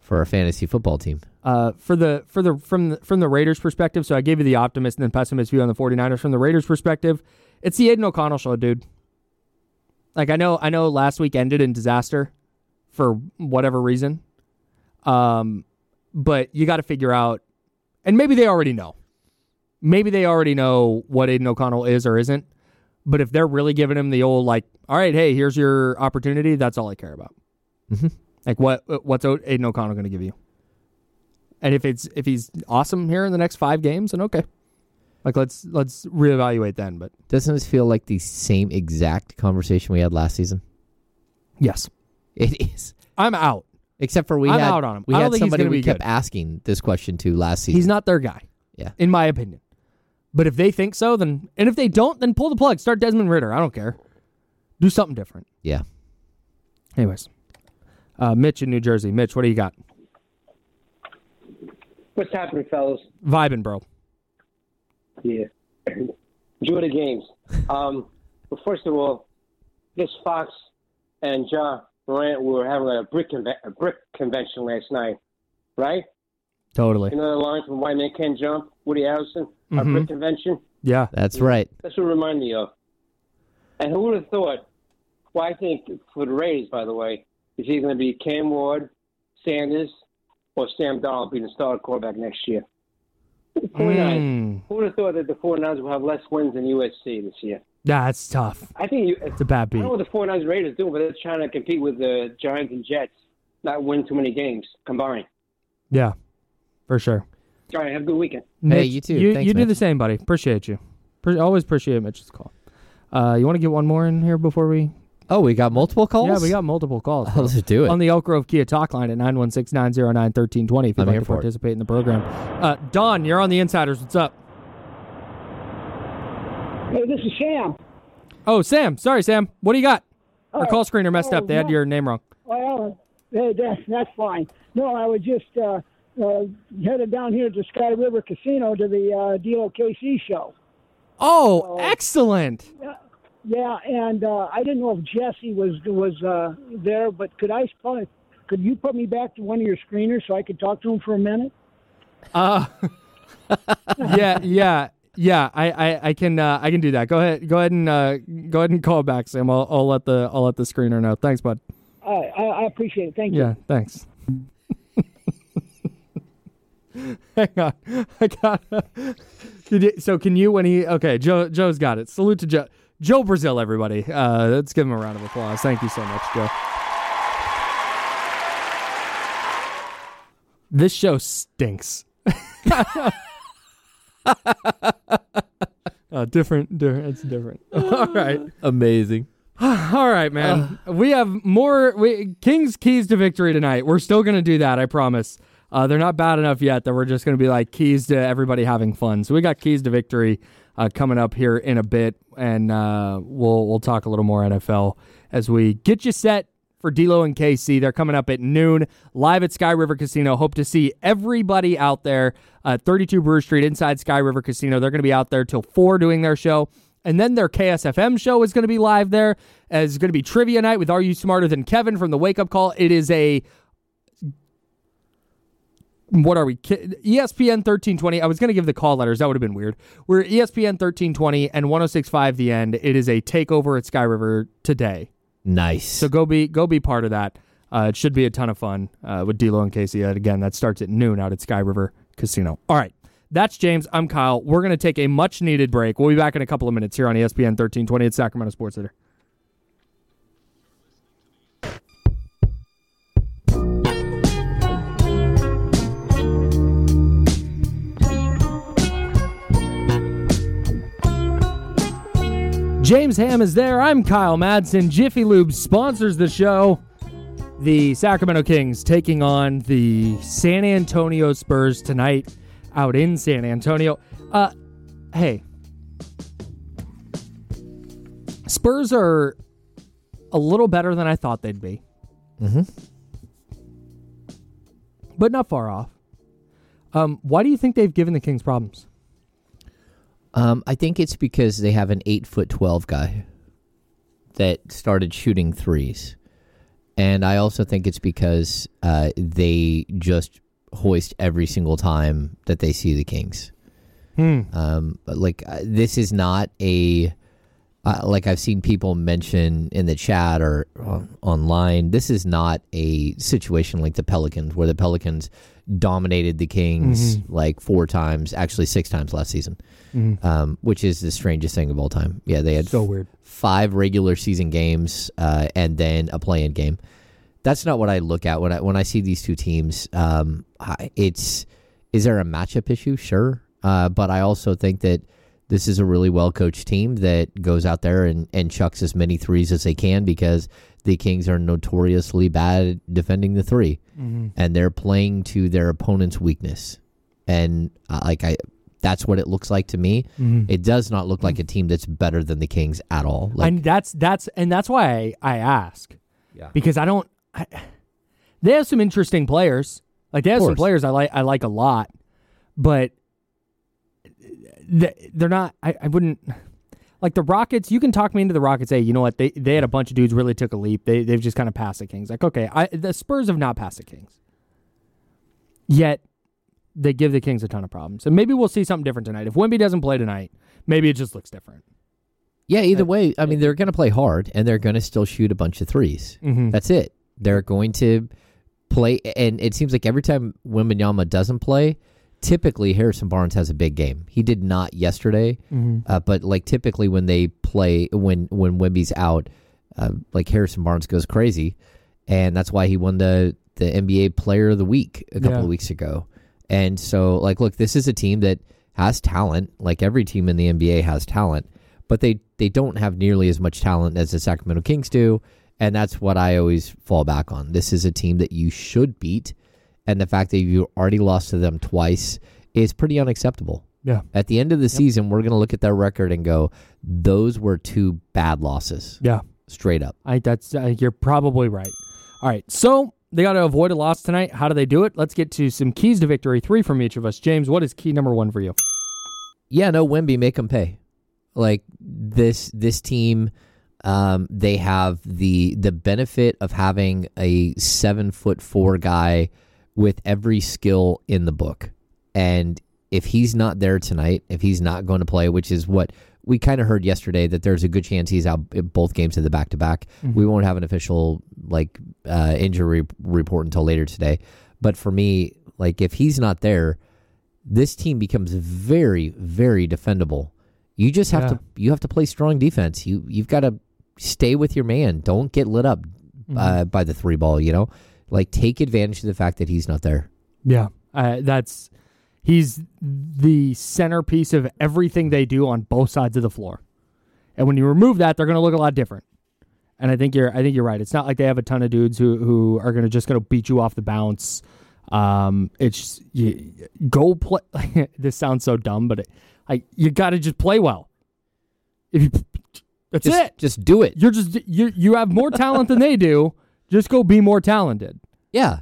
for a fantasy football team. From the Raiders' perspective, so I gave you the optimist and then pessimist view on the 49ers. From the Raiders' perspective, it's the Aiden O'Connell show, dude. Like, I know last week ended in disaster for whatever reason. But you got to figure out, and maybe they already know. Maybe they already know what Aiden O'Connell is or isn't. But if they're really giving him the old, like, all right, hey, here's your opportunity, that's all I care about. Mm-hmm. Like, what's Aiden O'Connell going to give you? And if he's awesome here in the next 5 games, then okay. Like, let's reevaluate then. But doesn't this feel like the same exact conversation we had last season? Yes, it is. I'm out. Except for I'm out on him. We I don't had think he's somebody gonna we be kept good. asking this question to last season. He's not their guy. Yeah, in my opinion. But if they think so, then, and if they don't, then pull the plug. Start Desmond Ridder. I don't care. Do something different. Yeah. Anyways, Mitch in New Jersey. Mitch, what do you got? What's happening, fellas? Vibing, bro. Yeah. Enjoy the games. But first of all, this Fox and John Morant were having a brick convention last night, right? Totally. You know the line from White Man Can't Jump, Woody Harrelson, a brick convention? Yeah. That's right. That's what it reminded me of. And who would have thought? Well, I think for the Rays, by the way, it's either going to be Cam Ward, Sanders, or Sam Darnold being the starter quarterback next year. The 49ers. Who would have thought that the 49ers will have less wins than USC this year? Yeah, it's tough. I think it's a bad beat. I don't know what the 49ers Raiders doing, but they're trying to compete with the Giants and Jets, not win too many games combined. Yeah, for sure. All right, have a good weekend. Hey, Mitch, you too. Thanks, you do Mitch. the same, buddy. Appreciate you. Always appreciate Mitch's call. You want to get one more in here before we... Oh, we got multiple calls? Yeah, we got multiple calls. Oh, let's do it. On the Elk Grove Kia talk line at 916-909-1320 if you'd I'm like here to for it. participate in the program. Don, you're on the Insiders. What's up? Hey, this is Sam. Oh, Sam. Sorry, Sam. What do you got? Our Oh, call screener messed up. They had no. your name wrong. Well, that's fine. No, I was just headed down here to Sky River Casino to the DLKC show. Oh, excellent. Yeah, and I didn't know if Jesse was there, but could you put me back to one of your screeners so I could talk to him for a minute? Yeah. I can do that. Go ahead and call back, Sam. I'll let the screener know. Thanks, bud. I appreciate it. Thank you. Yeah, thanks. Hang on, I got. So can you when he? Okay, Joe's got it. Salute to Joe. Joe Brazil, everybody. Let's give him a round of applause. Thank you so much, Joe. This show stinks. Different. It's different. All right. Amazing. All right, man. We have more King's keys to victory tonight. We're still going to do that, I promise. They're not bad enough yet that we're just going to be like keys to everybody having fun. So we got keys to victory coming up here in a bit, and we'll talk a little more NFL as we get you set for D-Lo and KC. They're coming up at noon live at Sky River Casino. Hope to see everybody out there at 32 Brewer Street inside Sky River Casino. They're going to be out there till 4 doing their show. And then their KSFM show is going to be live there. It's going to be trivia night with Are You Smarter Than Kevin from the Wake Up Call. It is a... What are we? ESPN 1320. I was going to give the call letters. That would have been weird. We're ESPN 1320 and 106.5 The End. It is a takeover at Sky River today. Nice. So go be part of that. It should be a ton of fun with D'Lo and Casey. Again, that starts at noon out at Sky River Casino. All right. That's James. I'm Kyle. We're going to take a much-needed break. We'll be back in a couple of minutes here on ESPN 1320 at Sacramento Sports Center. James Ham is there. I'm Kyle Madsen. Jiffy Lube sponsors the show. The Sacramento Kings taking on the San Antonio Spurs tonight out in San Antonio. Hey. Spurs are a little better than I thought they'd be. Mm-hmm. But not far off. Why do you think they've given the Kings problems? I think it's because they have an 8'12" guy that started shooting threes. And I also think it's because they just hoist every single time that they see the Kings. This is not a like I've seen people mention in the chat or online. This is not a situation like the Pelicans, where the Pelicans dominated the Kings like 4 times, actually 6 times last season, which is the strangest thing of all time. Yeah, they had So weird. 5 regular season games and then a play-in game. That's not what I look at when I see these two teams. Is there a matchup issue? Sure, but I also think that this is a really well-coached team that goes out there and chucks as many threes as they can, because the Kings are notoriously bad at defending the three, and they're playing to their opponent's weakness. And that's what it looks like to me. It does not look like a team that's better than the Kings at all. And that's why I ask. Yeah. Because they have some interesting players. Like, they have some players I like a lot, but they're not. I wouldn't like the Rockets. You can talk me into the Rockets. Hey, you know what? They had a bunch of dudes really took a leap. They've just kind of passed the Kings. Like, okay, the Spurs have not passed the Kings yet. They give the Kings a ton of problems, and maybe we'll see something different tonight. If Wemby doesn't play tonight, maybe it just looks different. Yeah, either way, I mean, they're going to play hard, and they're going to still shoot a bunch of threes. That's it. They're going to play, and it seems like every time Wembanyama doesn't play, typically Harrison Barnes has a big game. He did not yesterday, but like typically when they play, when Wemby's out, like Harrison Barnes goes crazy, and that's why he won the NBA Player of the Week a couple of weeks ago. And so, like, look, this is a team that has talent. Like, every team in the NBA has talent, but they don't have nearly as much talent as the Sacramento Kings do, and that's what I always fall back on. This is a team that you should beat, and the fact that you already lost to them twice is pretty unacceptable. Yeah. At the end of the season, we're going to look at their record and go, those were 2 bad losses. Yeah. Straight up. You're probably right. All right, so they got to avoid a loss tonight. How do they do it? Let's get to some keys to victory, 3 from each of us. James, what is key number 1 for you? Yeah, no, Wemby, make them pay. Like, this team, they have the benefit of having a 7'4" guy with every skill in the book. And if he's not there tonight, if he's not going to play, which is what we kind of heard yesterday, that there's a good chance he's out in both games of the back-to-back. We won't have an official injury report until later today. But for me, like, if he's not there, this team becomes very, very defendable. You just have to play strong defense. You've got to stay with your man. Don't get lit up by the 3 ball. You know, like, take advantage of the fact that he's not there. Yeah, he's the centerpiece of everything they do on both sides of the floor. And when you remove that, they're going to look a lot different. And I think you're right. It's not like they have a ton of dudes who are going to beat you off the bounce. It's go play. This sounds so dumb, but you got to just play well. That's it. Just do it. You have more talent than they do. Just go be more talented. Yeah.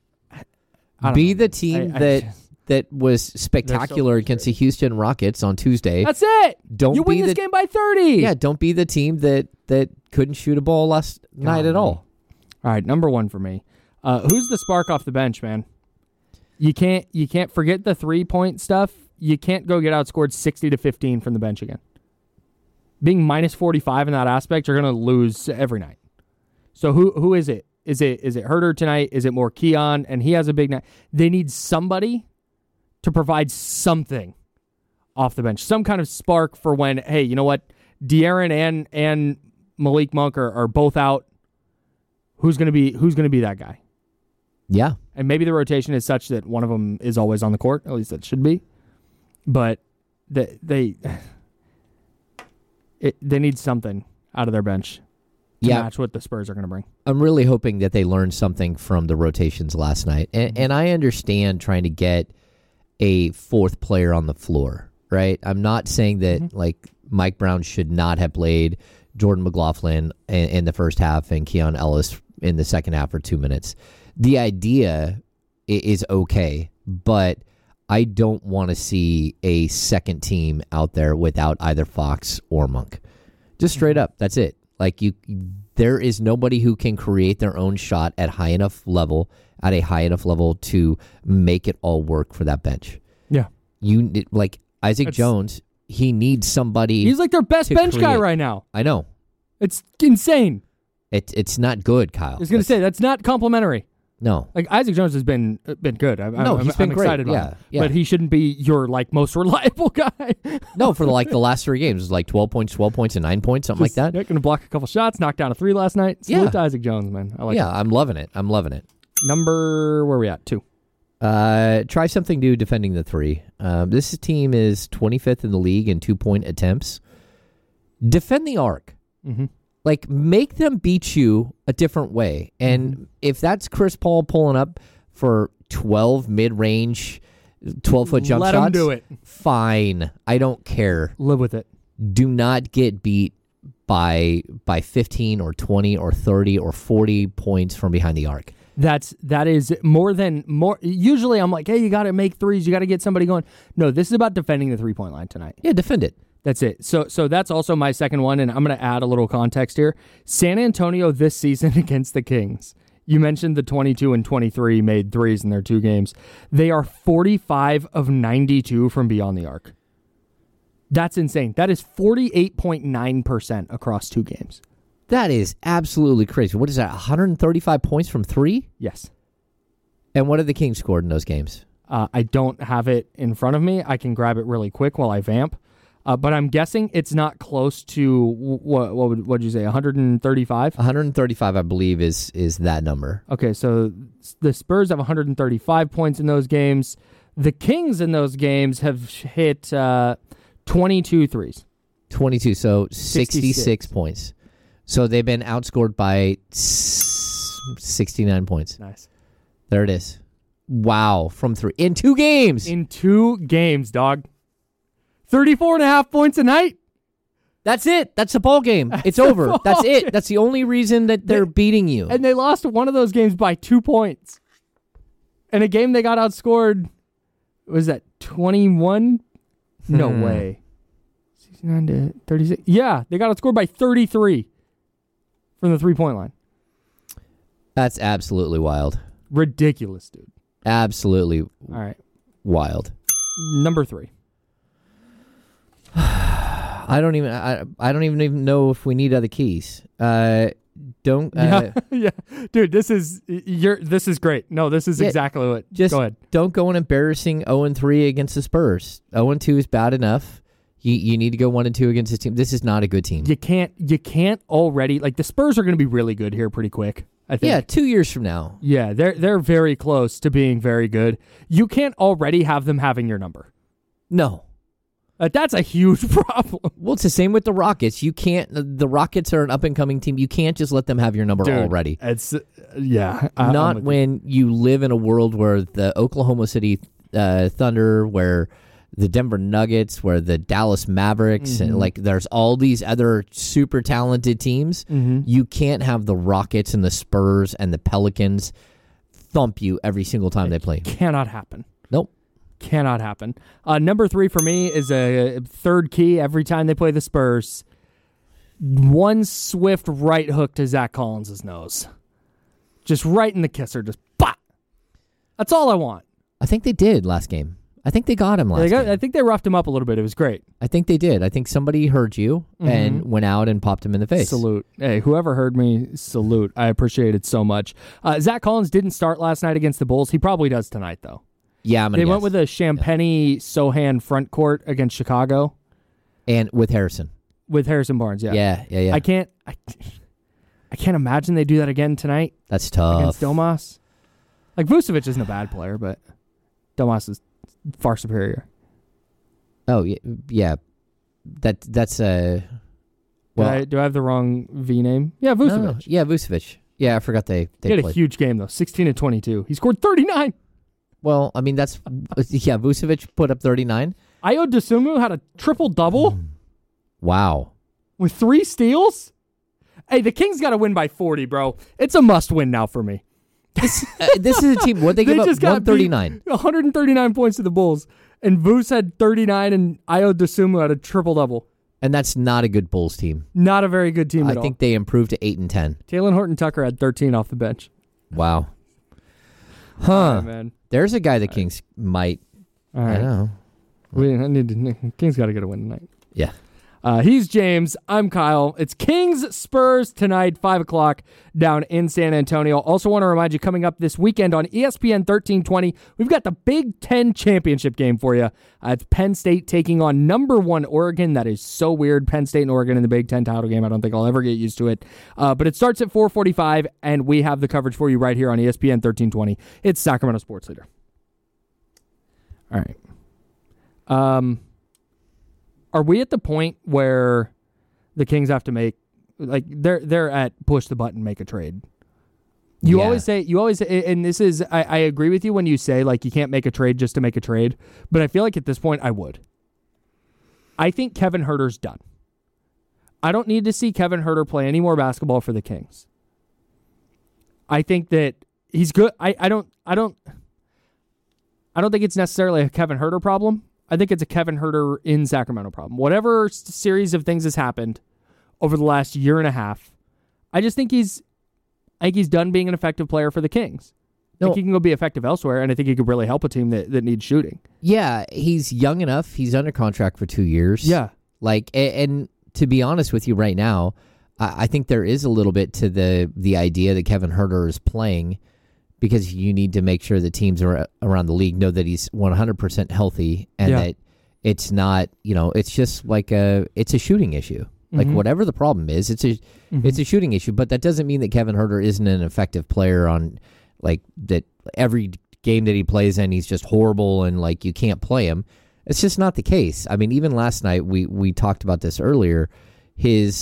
Be the team that was spectacular against the Houston Rockets on Tuesday. That's it. You win this game by 30. Yeah, don't be the team that couldn't shoot a ball last night at all. All right, number 1 for me. Who's the spark off the bench, man? You can't forget the 3-point stuff. You can't go get outscored 60-15 from the bench again. Being minus 45 in that aspect, you're going to lose every night. So who is it? Is it Herter tonight? Is it more Keon? And he has a big night. They need somebody to provide something off the bench, some kind of spark for when, hey, you know what, De'Aaron and Malik Monk are both out. Who's gonna be that guy? Yeah, and maybe the rotation is such that one of them is always on the court. At least it should be. But they need something out of their bench to match what the Spurs are going to bring. I'm really hoping that they learned something from the rotations last night, and I understand trying to get a 4th player on the floor, right? I'm not saying that like Mike Brown should not have played Jordan McLaughlin in the first half and Keon Ellis in the second half for 2 minutes. The idea is okay, but I don't want to see a second team out there without either Fox or Monk. Just straight up, that's it. Like, There is nobody who can create their own shot at a high enough level to make it all work for that bench. Yeah. Like Isaac Jones, he needs somebody. He's like their best bench guy right now. I know. It's insane. It's not good, Kyle. I was going to say, that's not complimentary. No. Like, Isaac Jones has been good. He's been I'm great. excited about him. But he shouldn't be your, like, most reliable guy. No, for the last 3 games, it was like 12 points, and 9 points, something like that. Going to block a couple shots, knock down a 3 last night. Salute to Isaac Jones, man. I like it. I'm loving it. Number, where are we at? 2. Try something new defending the 3. This team is 25th in the league in 2-point attempts. Defend the arc. Mm-hmm. Like, make them beat you a different way. And if that's Chris Paul pulling up for 12 mid-range, 12-foot jump shots, let him do it. Fine. I don't care. Live with it. Do not get beat by 15 or 20 or 30 or 40 points from behind the arc. That is more. Usually I'm like, hey, you got to make threes. You got to get somebody going. No, this is about defending the 3-point line tonight. Yeah, defend it. That's it. So that's also my second one, and I'm going to add a little context here. San Antonio this season against the Kings. You mentioned the 22 and 23 made threes in their 2 games. They are 45 of 92 from beyond the arc. That's insane. That is 48.9% across 2 games. That is absolutely crazy. What is that, 135 points from 3? Yes. And what have the Kings scored in those games? I don't have it in front of me. I can grab it really quick while I vamp. But I'm guessing it's not close to, what would you say, 135? 135, I believe, is that number. Okay, so the Spurs have 135 points in those games. The Kings in those games have hit 22 threes. 22, so 66 points. So they've been outscored by 69 points. Nice. There it is. Wow, from 3. In 2 games. In 2 games, dog. 34.5 points a night. That's it. That's the ball game. It's over. That's it. That's the only reason that they're beating you. And they lost one of those games by 2 points. In a game they got outscored, was that 21? No way. 69 to 36. Yeah, they got outscored by 33 from the 3-point line. That's absolutely wild. Ridiculous, dude. Absolutely All right. wild. Number 3. I don't even know if we need other keys. Yeah, dude. This is great. No, this is exactly what. Just go ahead. Don't go an embarrassing 0-3 against the Spurs. 0-2 is bad enough. You need to go 1-2 against this team. This is not a good team. You can't already, like, the Spurs are going to be really good here pretty quick, I think. Yeah, 2 years from now. Yeah, they're very close to being very good. You can't already have them having your number. No. That's a huge problem. Well, it's the same with the Rockets. You can't. The Rockets are an up-and-coming team. You can't just let them have your number already. It's not Not when you live in a world where the Oklahoma City Thunder, where the Denver Nuggets, where the Dallas Mavericks, and like there's all these other super talented teams. You can't have the Rockets and the Spurs and the Pelicans thump you every single time they play. Cannot happen. Nope. Cannot happen. Number 3 for me is a third key every time they play the Spurs. One swift right hook to Zach Collins' nose. Just right in the kisser. Just bah! That's all I want. I think they did last game. I think they got him last game. I think they roughed him up a little bit. It was great. I think they did. I think somebody heard you and went out and popped him in the face. Salute. Hey, whoever heard me, salute. I appreciate it so much. Zach Collins didn't start last night against the Bulls. He probably does tonight, though. Yeah, they went with a Champagny-Sohan front court against Chicago. And with Harrison. With Harrison Barnes, yeah. Yeah. I can't imagine they do that again tonight. That's tough. Against Domas. Like, Vucevic isn't a bad player, but Domas is far superior. Oh, yeah. That's well. Do I have the wrong V name? Yeah, Vucevic. No. Yeah, Vucevic. Yeah, I forgot they he had played. A huge game, though. 16 and 22. He scored 39. Well, I mean, that's... Yeah, Vucevic put up 39. Ayo Dosunmu had a triple-double. Wow. With 3 steals? Hey, the Kings got to win by 40, bro. It's a must-win now for me. This is a team... What they give up? 139. 139 points to the Bulls. And Vuce had 39, and Ayo Dosunmu had a triple-double. And that's not a good Bulls team. Not a very good team I at all. think they improved to 8-10. Taylor Horton-Tucker had 13 off the bench. Wow. All Huh. right, man. There's a guy the Kings might. All I right. don't know. Kings got to get a win tonight. Yeah. He's James. I'm Kyle. It's Kings Spurs tonight, 5 o'clock down in San Antonio. Also want to remind you, coming up this weekend on ESPN 1320, we've got the Big Ten championship game for you. It's Penn State taking on number 1 Oregon. That is so weird. Penn State and Oregon in the Big Ten title game. I don't think I'll ever get used to it. But it starts at 4:45, and we have the coverage for you right here on ESPN 1320. It's Sacramento Sports Leader. All right. Are we at the point where the Kings have to make, like, they're at push the button, make a trade? You always say, and this is, I agree with you when you say, like, you can't make a trade just to make a trade, but I feel like at this point I would. I think Kevin Huerter's done. I don't need to see Kevin Huerter play any more basketball for the Kings. I think that he's good. I don't think it's necessarily a Kevin Huerter problem. I think it's a Kevin Huerter in Sacramento problem. Whatever series of things has happened over the last year and a half, I think he's done being an effective player for the Kings. I think he can go be effective elsewhere, and I think he could really help a team that needs shooting. Yeah, he's young enough. He's under contract for 2 years. Yeah. Like, and to be honest with you right now, I think there is a little bit to the idea that Kevin Huerter is playing because you need to make sure the teams around the league know that he's 100% healthy and that it's not, it's just like it's a shooting issue. Like, whatever the problem is, it's a shooting issue. But that doesn't mean that Kevin Huerter isn't an effective player on, like, that every game that he plays in, he's just horrible and, like, you can't play him. It's just not the case. I mean, even last night, we talked about this earlier, his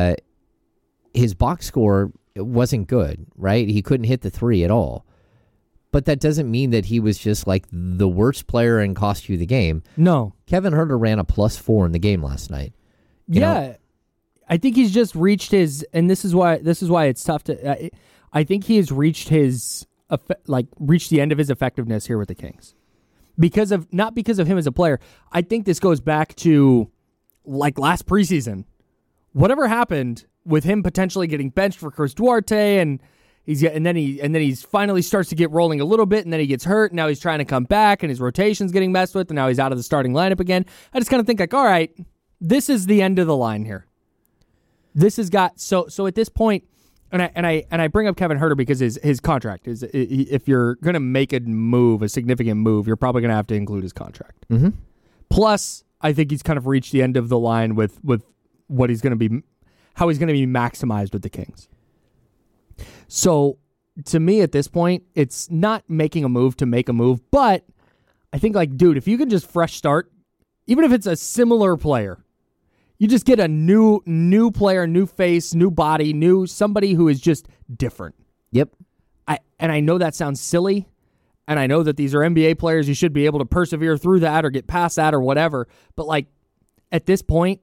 box score wasn't good, right? He couldn't hit the three at all. But that doesn't mean that he was just like the worst player and cost you the game. No. Kevin Huerter ran a +4 in the game last night. You know? I think he's just reached his, and this is why it's tough to. I think he has reached reached the end of his effectiveness here with the Kings, not because of him as a player. I think this goes back to like last preseason. Whatever happened with him potentially getting benched for Chris Duarte, and then he finally starts to get rolling a little bit, and then he gets hurt. And now he's trying to come back, and his rotation's getting messed with, and now he's out of the starting lineup again. I just kind of think like, all right, this is the end of the line here. This has got so at this point, and I bring up Kevin Huerter because his contract is, if you're going to make a significant move, you're probably going to have to include his contract. Mm-hmm. Plus, I think he's kind of reached the end of the line with what he's going to be, how he's going to be maximized with the Kings. So, to me at this point, it's not making a move to make a move, but I think, like, dude, if you can just fresh start, even if it's a similar player, you just get a new player, new face, new body, somebody who is just different. Yep. I know that sounds silly, and I know that these are NBA players. You should be able to persevere through that or get past that or whatever. But like at this point,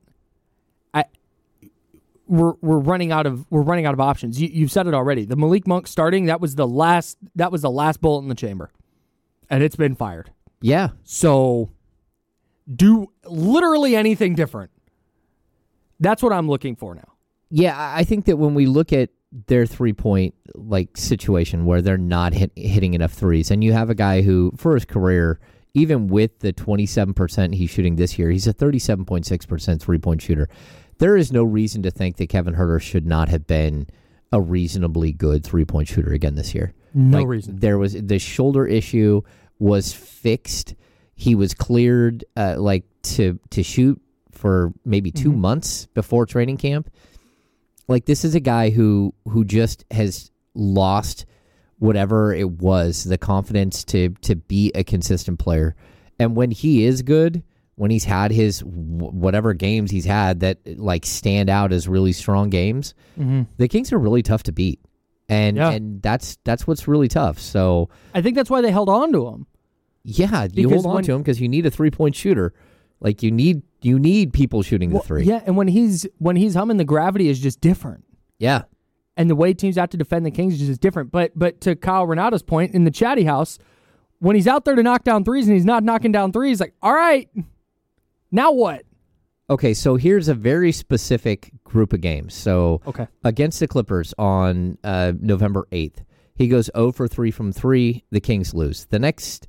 we're running out of options. You've said it already. The Malik Monk starting, that was the last bullet in the chamber, and it's been fired. Yeah. So do literally anything different. That's what I'm looking for now. Yeah, I think that when we look at their 3-point like situation where they're not hitting enough threes, and you have a guy who, for his career, even with the 27% he's shooting this year, he's a 37.6% 3-point shooter. There is no reason to think that Kevin Huerter should not have been a reasonably good 3-point shooter again this year. No reason. There was the shoulder issue was fixed. He was cleared to shoot for maybe 2 months before training camp. Like, this is a guy who just has lost whatever it was, the confidence to be a consistent player. And when he is good, when he's had his whatever games he's had that like stand out as really strong games, the Kings are really tough to beat. And that's what's really tough. So I think that's why they held on to him. Yeah, you hold on to him because you need a 3-point shooter. Like, you need people shooting the three. Yeah, and when he's humming, the gravity is just different. Yeah. And the way teams have to defend the Kings is just different. But to Kyle Renato's point, in the Chatty House, when he's out there to knock down threes and he's not knocking down threes, like, all right, now what? Okay, so here's a very specific group of games. So Okay. against the Clippers on November 8th, he goes 0 for 3 from 3. The Kings lose. The next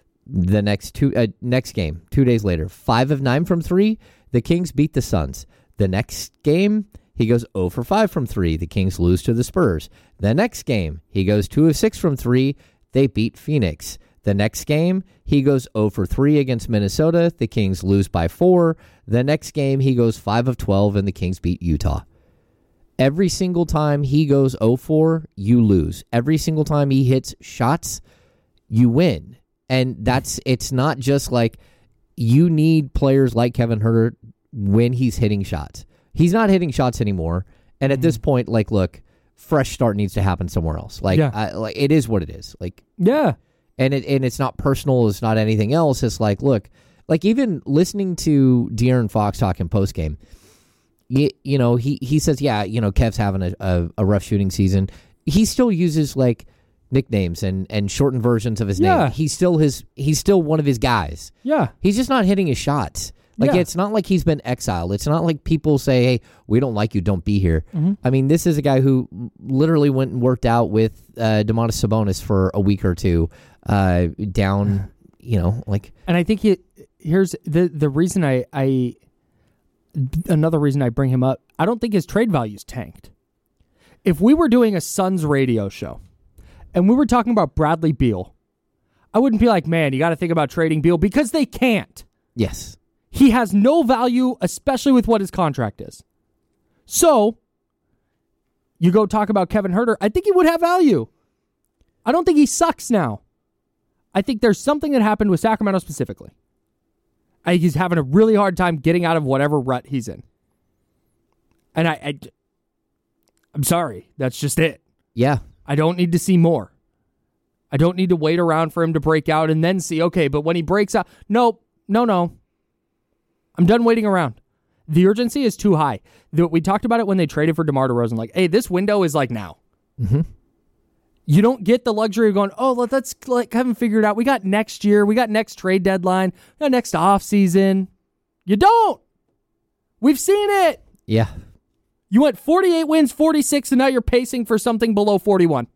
game, 2 days later, 5 of 9 from 3. The Kings beat the Suns. The next game, he goes 0 for 5 from 3. The Kings lose to the Spurs. The next game, he goes 2 of 6 from 3. They beat Phoenix. The next game, he goes 0 for 3 against Minnesota. The Kings lose by 4. The next game, he goes 5 of 12, and the Kings beat Utah. Every single time he goes 0-4, you lose. Every single time he hits shots, you win. And it's not just like you need players like Kevin Huerter when he's hitting shots. He's not hitting shots anymore. And at this point, like, look, fresh start needs to happen somewhere else. Like, it is what it is. Like, Yeah. And it's not personal. It's not anything else. It's like, look, like even listening to De'Aaron Fox talking post game, he says, yeah, Kev's having a rough shooting season. He still uses like nicknames and shortened versions of his name. He's still one of his guys. Yeah. He's just not hitting his shots. Like, it's not like he's been exiled. It's not like people say, hey, we don't like you, don't be here. Mm-hmm. I mean, this is a guy who literally went and worked out with Domantas Sabonis for a week or two down, like. And I think here's the reason another reason I bring him up. I don't think his trade value's tanked. If we were doing a Suns radio show and we were talking about Bradley Beal, I wouldn't be like, man, you got to think about trading Beal, because they can't. Yes. He has no value, especially with what his contract is. So, you go talk about Kevin Huerter, I think he would have value. I don't think he sucks now. I think there's something that happened with Sacramento specifically. I think he's having a really hard time getting out of whatever rut he's in. And I'm sorry. That's just it. Yeah. I don't need to see more. I don't need to wait around for him to break out and then see, okay, but when he breaks out, no. I'm done waiting around. The urgency is too high. We talked about it when they traded for DeMar DeRozan. Like, hey, this window is like now. Mm-hmm. You don't get the luxury of going, oh, let's haven't figured out. We got next year. We got next trade deadline. We got next off season. You don't. We've seen it. Yeah. You went 48 wins, 46, and now you're pacing for something below 41.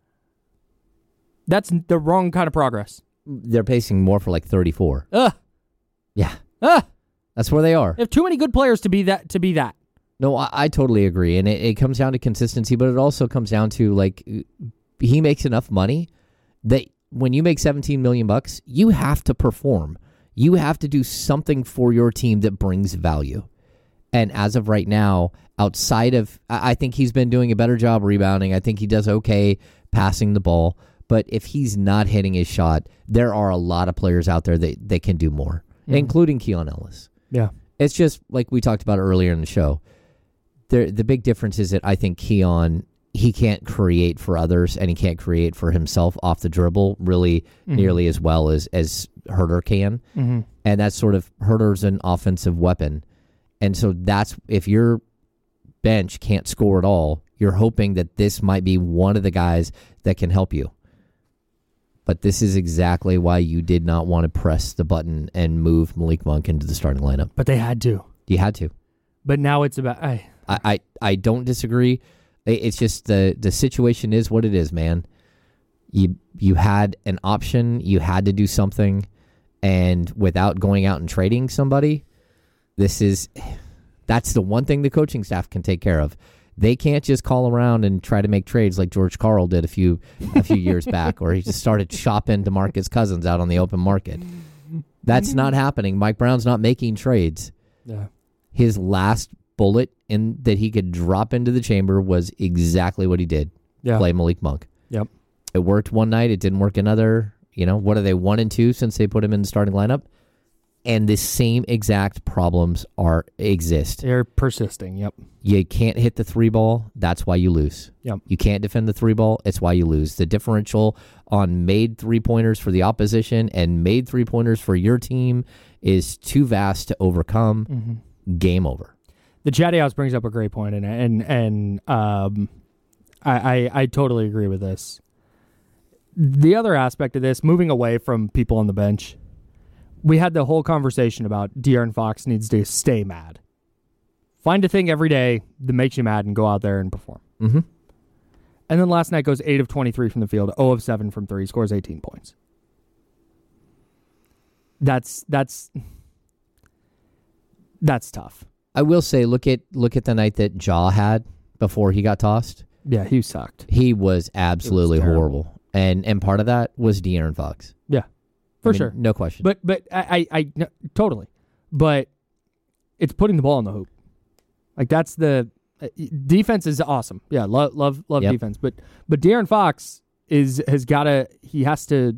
That's the wrong kind of progress. They're pacing more for like 34. Yeah. That's where they are. They have too many good players to be that. No, I totally agree. And it comes down to consistency, but it also comes down to, like, he makes enough money that when you make $17 million, you have to perform. You have to do something for your team that brings value. And as of right now, outside of, I think he's been doing a better job rebounding. I think he does okay passing the ball. But if he's not hitting his shot, there are a lot of players out there that can do more, including Keon Ellis. Yeah. It's just like we talked about earlier in the show. The big difference is that I think Keon, he can't create for others and he can't create for himself off the dribble really nearly as well as Huerter can. Mm-hmm. And that's sort of, Huerter's an offensive weapon. And so that's, if your bench can't score at all, you're hoping that this might be one of the guys that can help you. But this is exactly why you did not want to press the button and move Malik Monk into the starting lineup. But they had to. You had to. But now it's about... I don't disagree. It's just the situation is what it is, man. You had an option. You had to do something. And without going out and trading somebody, that's the one thing the coaching staff can take care of. They can't just call around and try to make trades like George Karl did a few years back, or he just started shopping DeMarcus Cousins out on the open market. That's not happening. Mike Brown's not making trades. Yeah. His last bullet that he could drop into the chamber was exactly what he did. Yeah. Play Malik Monk. Yep. It worked one night. It didn't work another. What are they, 1-2 since they put him in the starting lineup? And the same exact problems exist. They're persisting, yep. You can't hit the 3-ball. That's why you lose. Yep. You can't defend the 3-ball. It's why you lose. The differential on made 3-pointers for the opposition and made 3-pointers for your team is too vast to overcome. Mm-hmm. Game over. The Chatty House brings up a great point, and I totally agree with this. The other aspect of this, moving away from people on the bench, we had the whole conversation about De'Aaron Fox needs to stay mad. Find a thing every day that makes you mad and go out there and perform. Mm-hmm. And then last night goes 8 of 23 from the field, 0 of 7 from 3, scores 18 points. That's tough. I will say, look at the night that Ja had before he got tossed. Yeah, he sucked. He was absolutely terrible. horrible, and part of that was De'Aaron Fox. Yeah, for sure, no question. But I no, totally. But it's putting the ball in the hoop. Like that's the defense is awesome. Yeah, love Yep. defense. But De'Aaron Fox he has to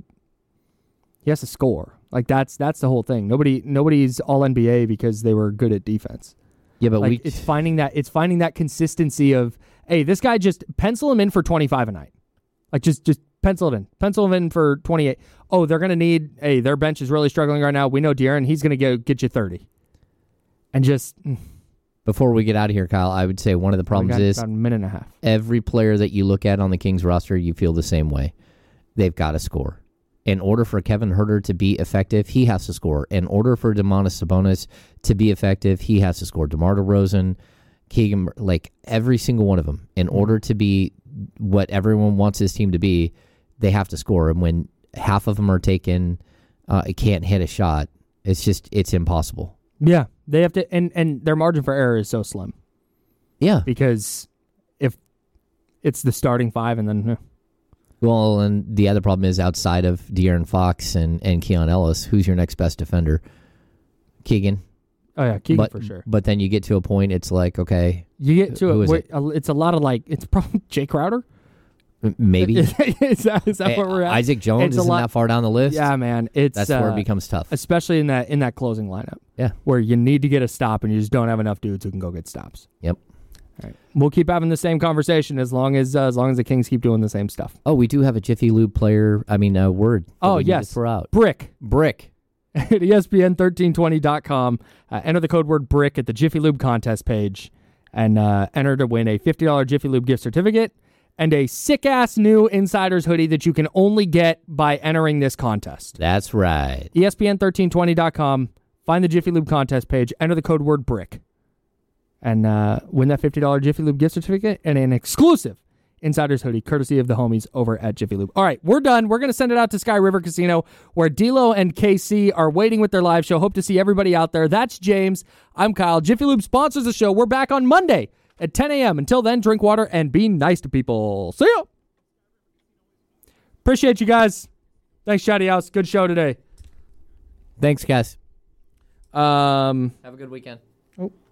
score. Like that's the whole thing. Nobody's all NBA because they were good at defense. Yeah, but like it's finding that consistency of, hey, this guy, just pencil him in for 25 a night. Like just pencil it in. Pencil him in for 28. Oh, they're gonna need, hey, their bench is really struggling right now. We know De'Aaron, he's gonna get you 30. And just before we get out of here, Kyle, I would say one of the problems is about a minute and a half. Every player that you look at on the Kings roster, you feel the same way. They've got to score. In order for Kevin Huerter to be effective, he has to score. In order for Domantas Sabonis to be effective, he has to score. DeMar DeRozan, Keegan, like every single one of them, in order to be what everyone wants his team to be, they have to score. And when half of them are taken, can't hit a shot, it's impossible. Yeah, they have to, and their margin for error is so slim. Yeah, because if it's the starting five, and then. Well, and the other problem is outside of De'Aaron Fox and Keon Ellis, who's your next best defender? Keegan. Oh, yeah, Keegan for sure. But then you get to a point, it's like, okay. You get to it's a lot of it's probably Jay Crowder? Maybe. is that where we're at? Isaac Jones isn't that far down the list? Yeah, man. That's where it becomes tough. Especially in that closing lineup. Yeah. Where you need to get a stop and you just don't have enough dudes who can go get stops. Yep. All right. We'll keep having the same conversation as long as the Kings keep doing the same stuff. Oh, we do have a Jiffy Lube word. Oh, yes. Throw out. Brick. At ESPN1320.com. Enter the code word BRICK at the Jiffy Lube contest page and enter to win a $50 Jiffy Lube gift certificate and a sick-ass new Insiders hoodie that you can only get by entering this contest. That's right. ESPN1320.com. Find the Jiffy Lube contest page. Enter the code word BRICK. And win that $50 Jiffy Lube gift certificate and an exclusive Insiders hoodie, courtesy of the homies over at Jiffy Lube. All right, we're done. We're going to send it out to Sky River Casino, where D'Lo and KC are waiting with their live show. Hope to see everybody out there. That's James. I'm Kyle. Jiffy Lube sponsors the show. We're back on Monday at 10 a.m. Until then, drink water and be nice to people. See ya. Appreciate you guys. Thanks, Shotty House. Good show today. Thanks, guys. Have a good weekend. Oh.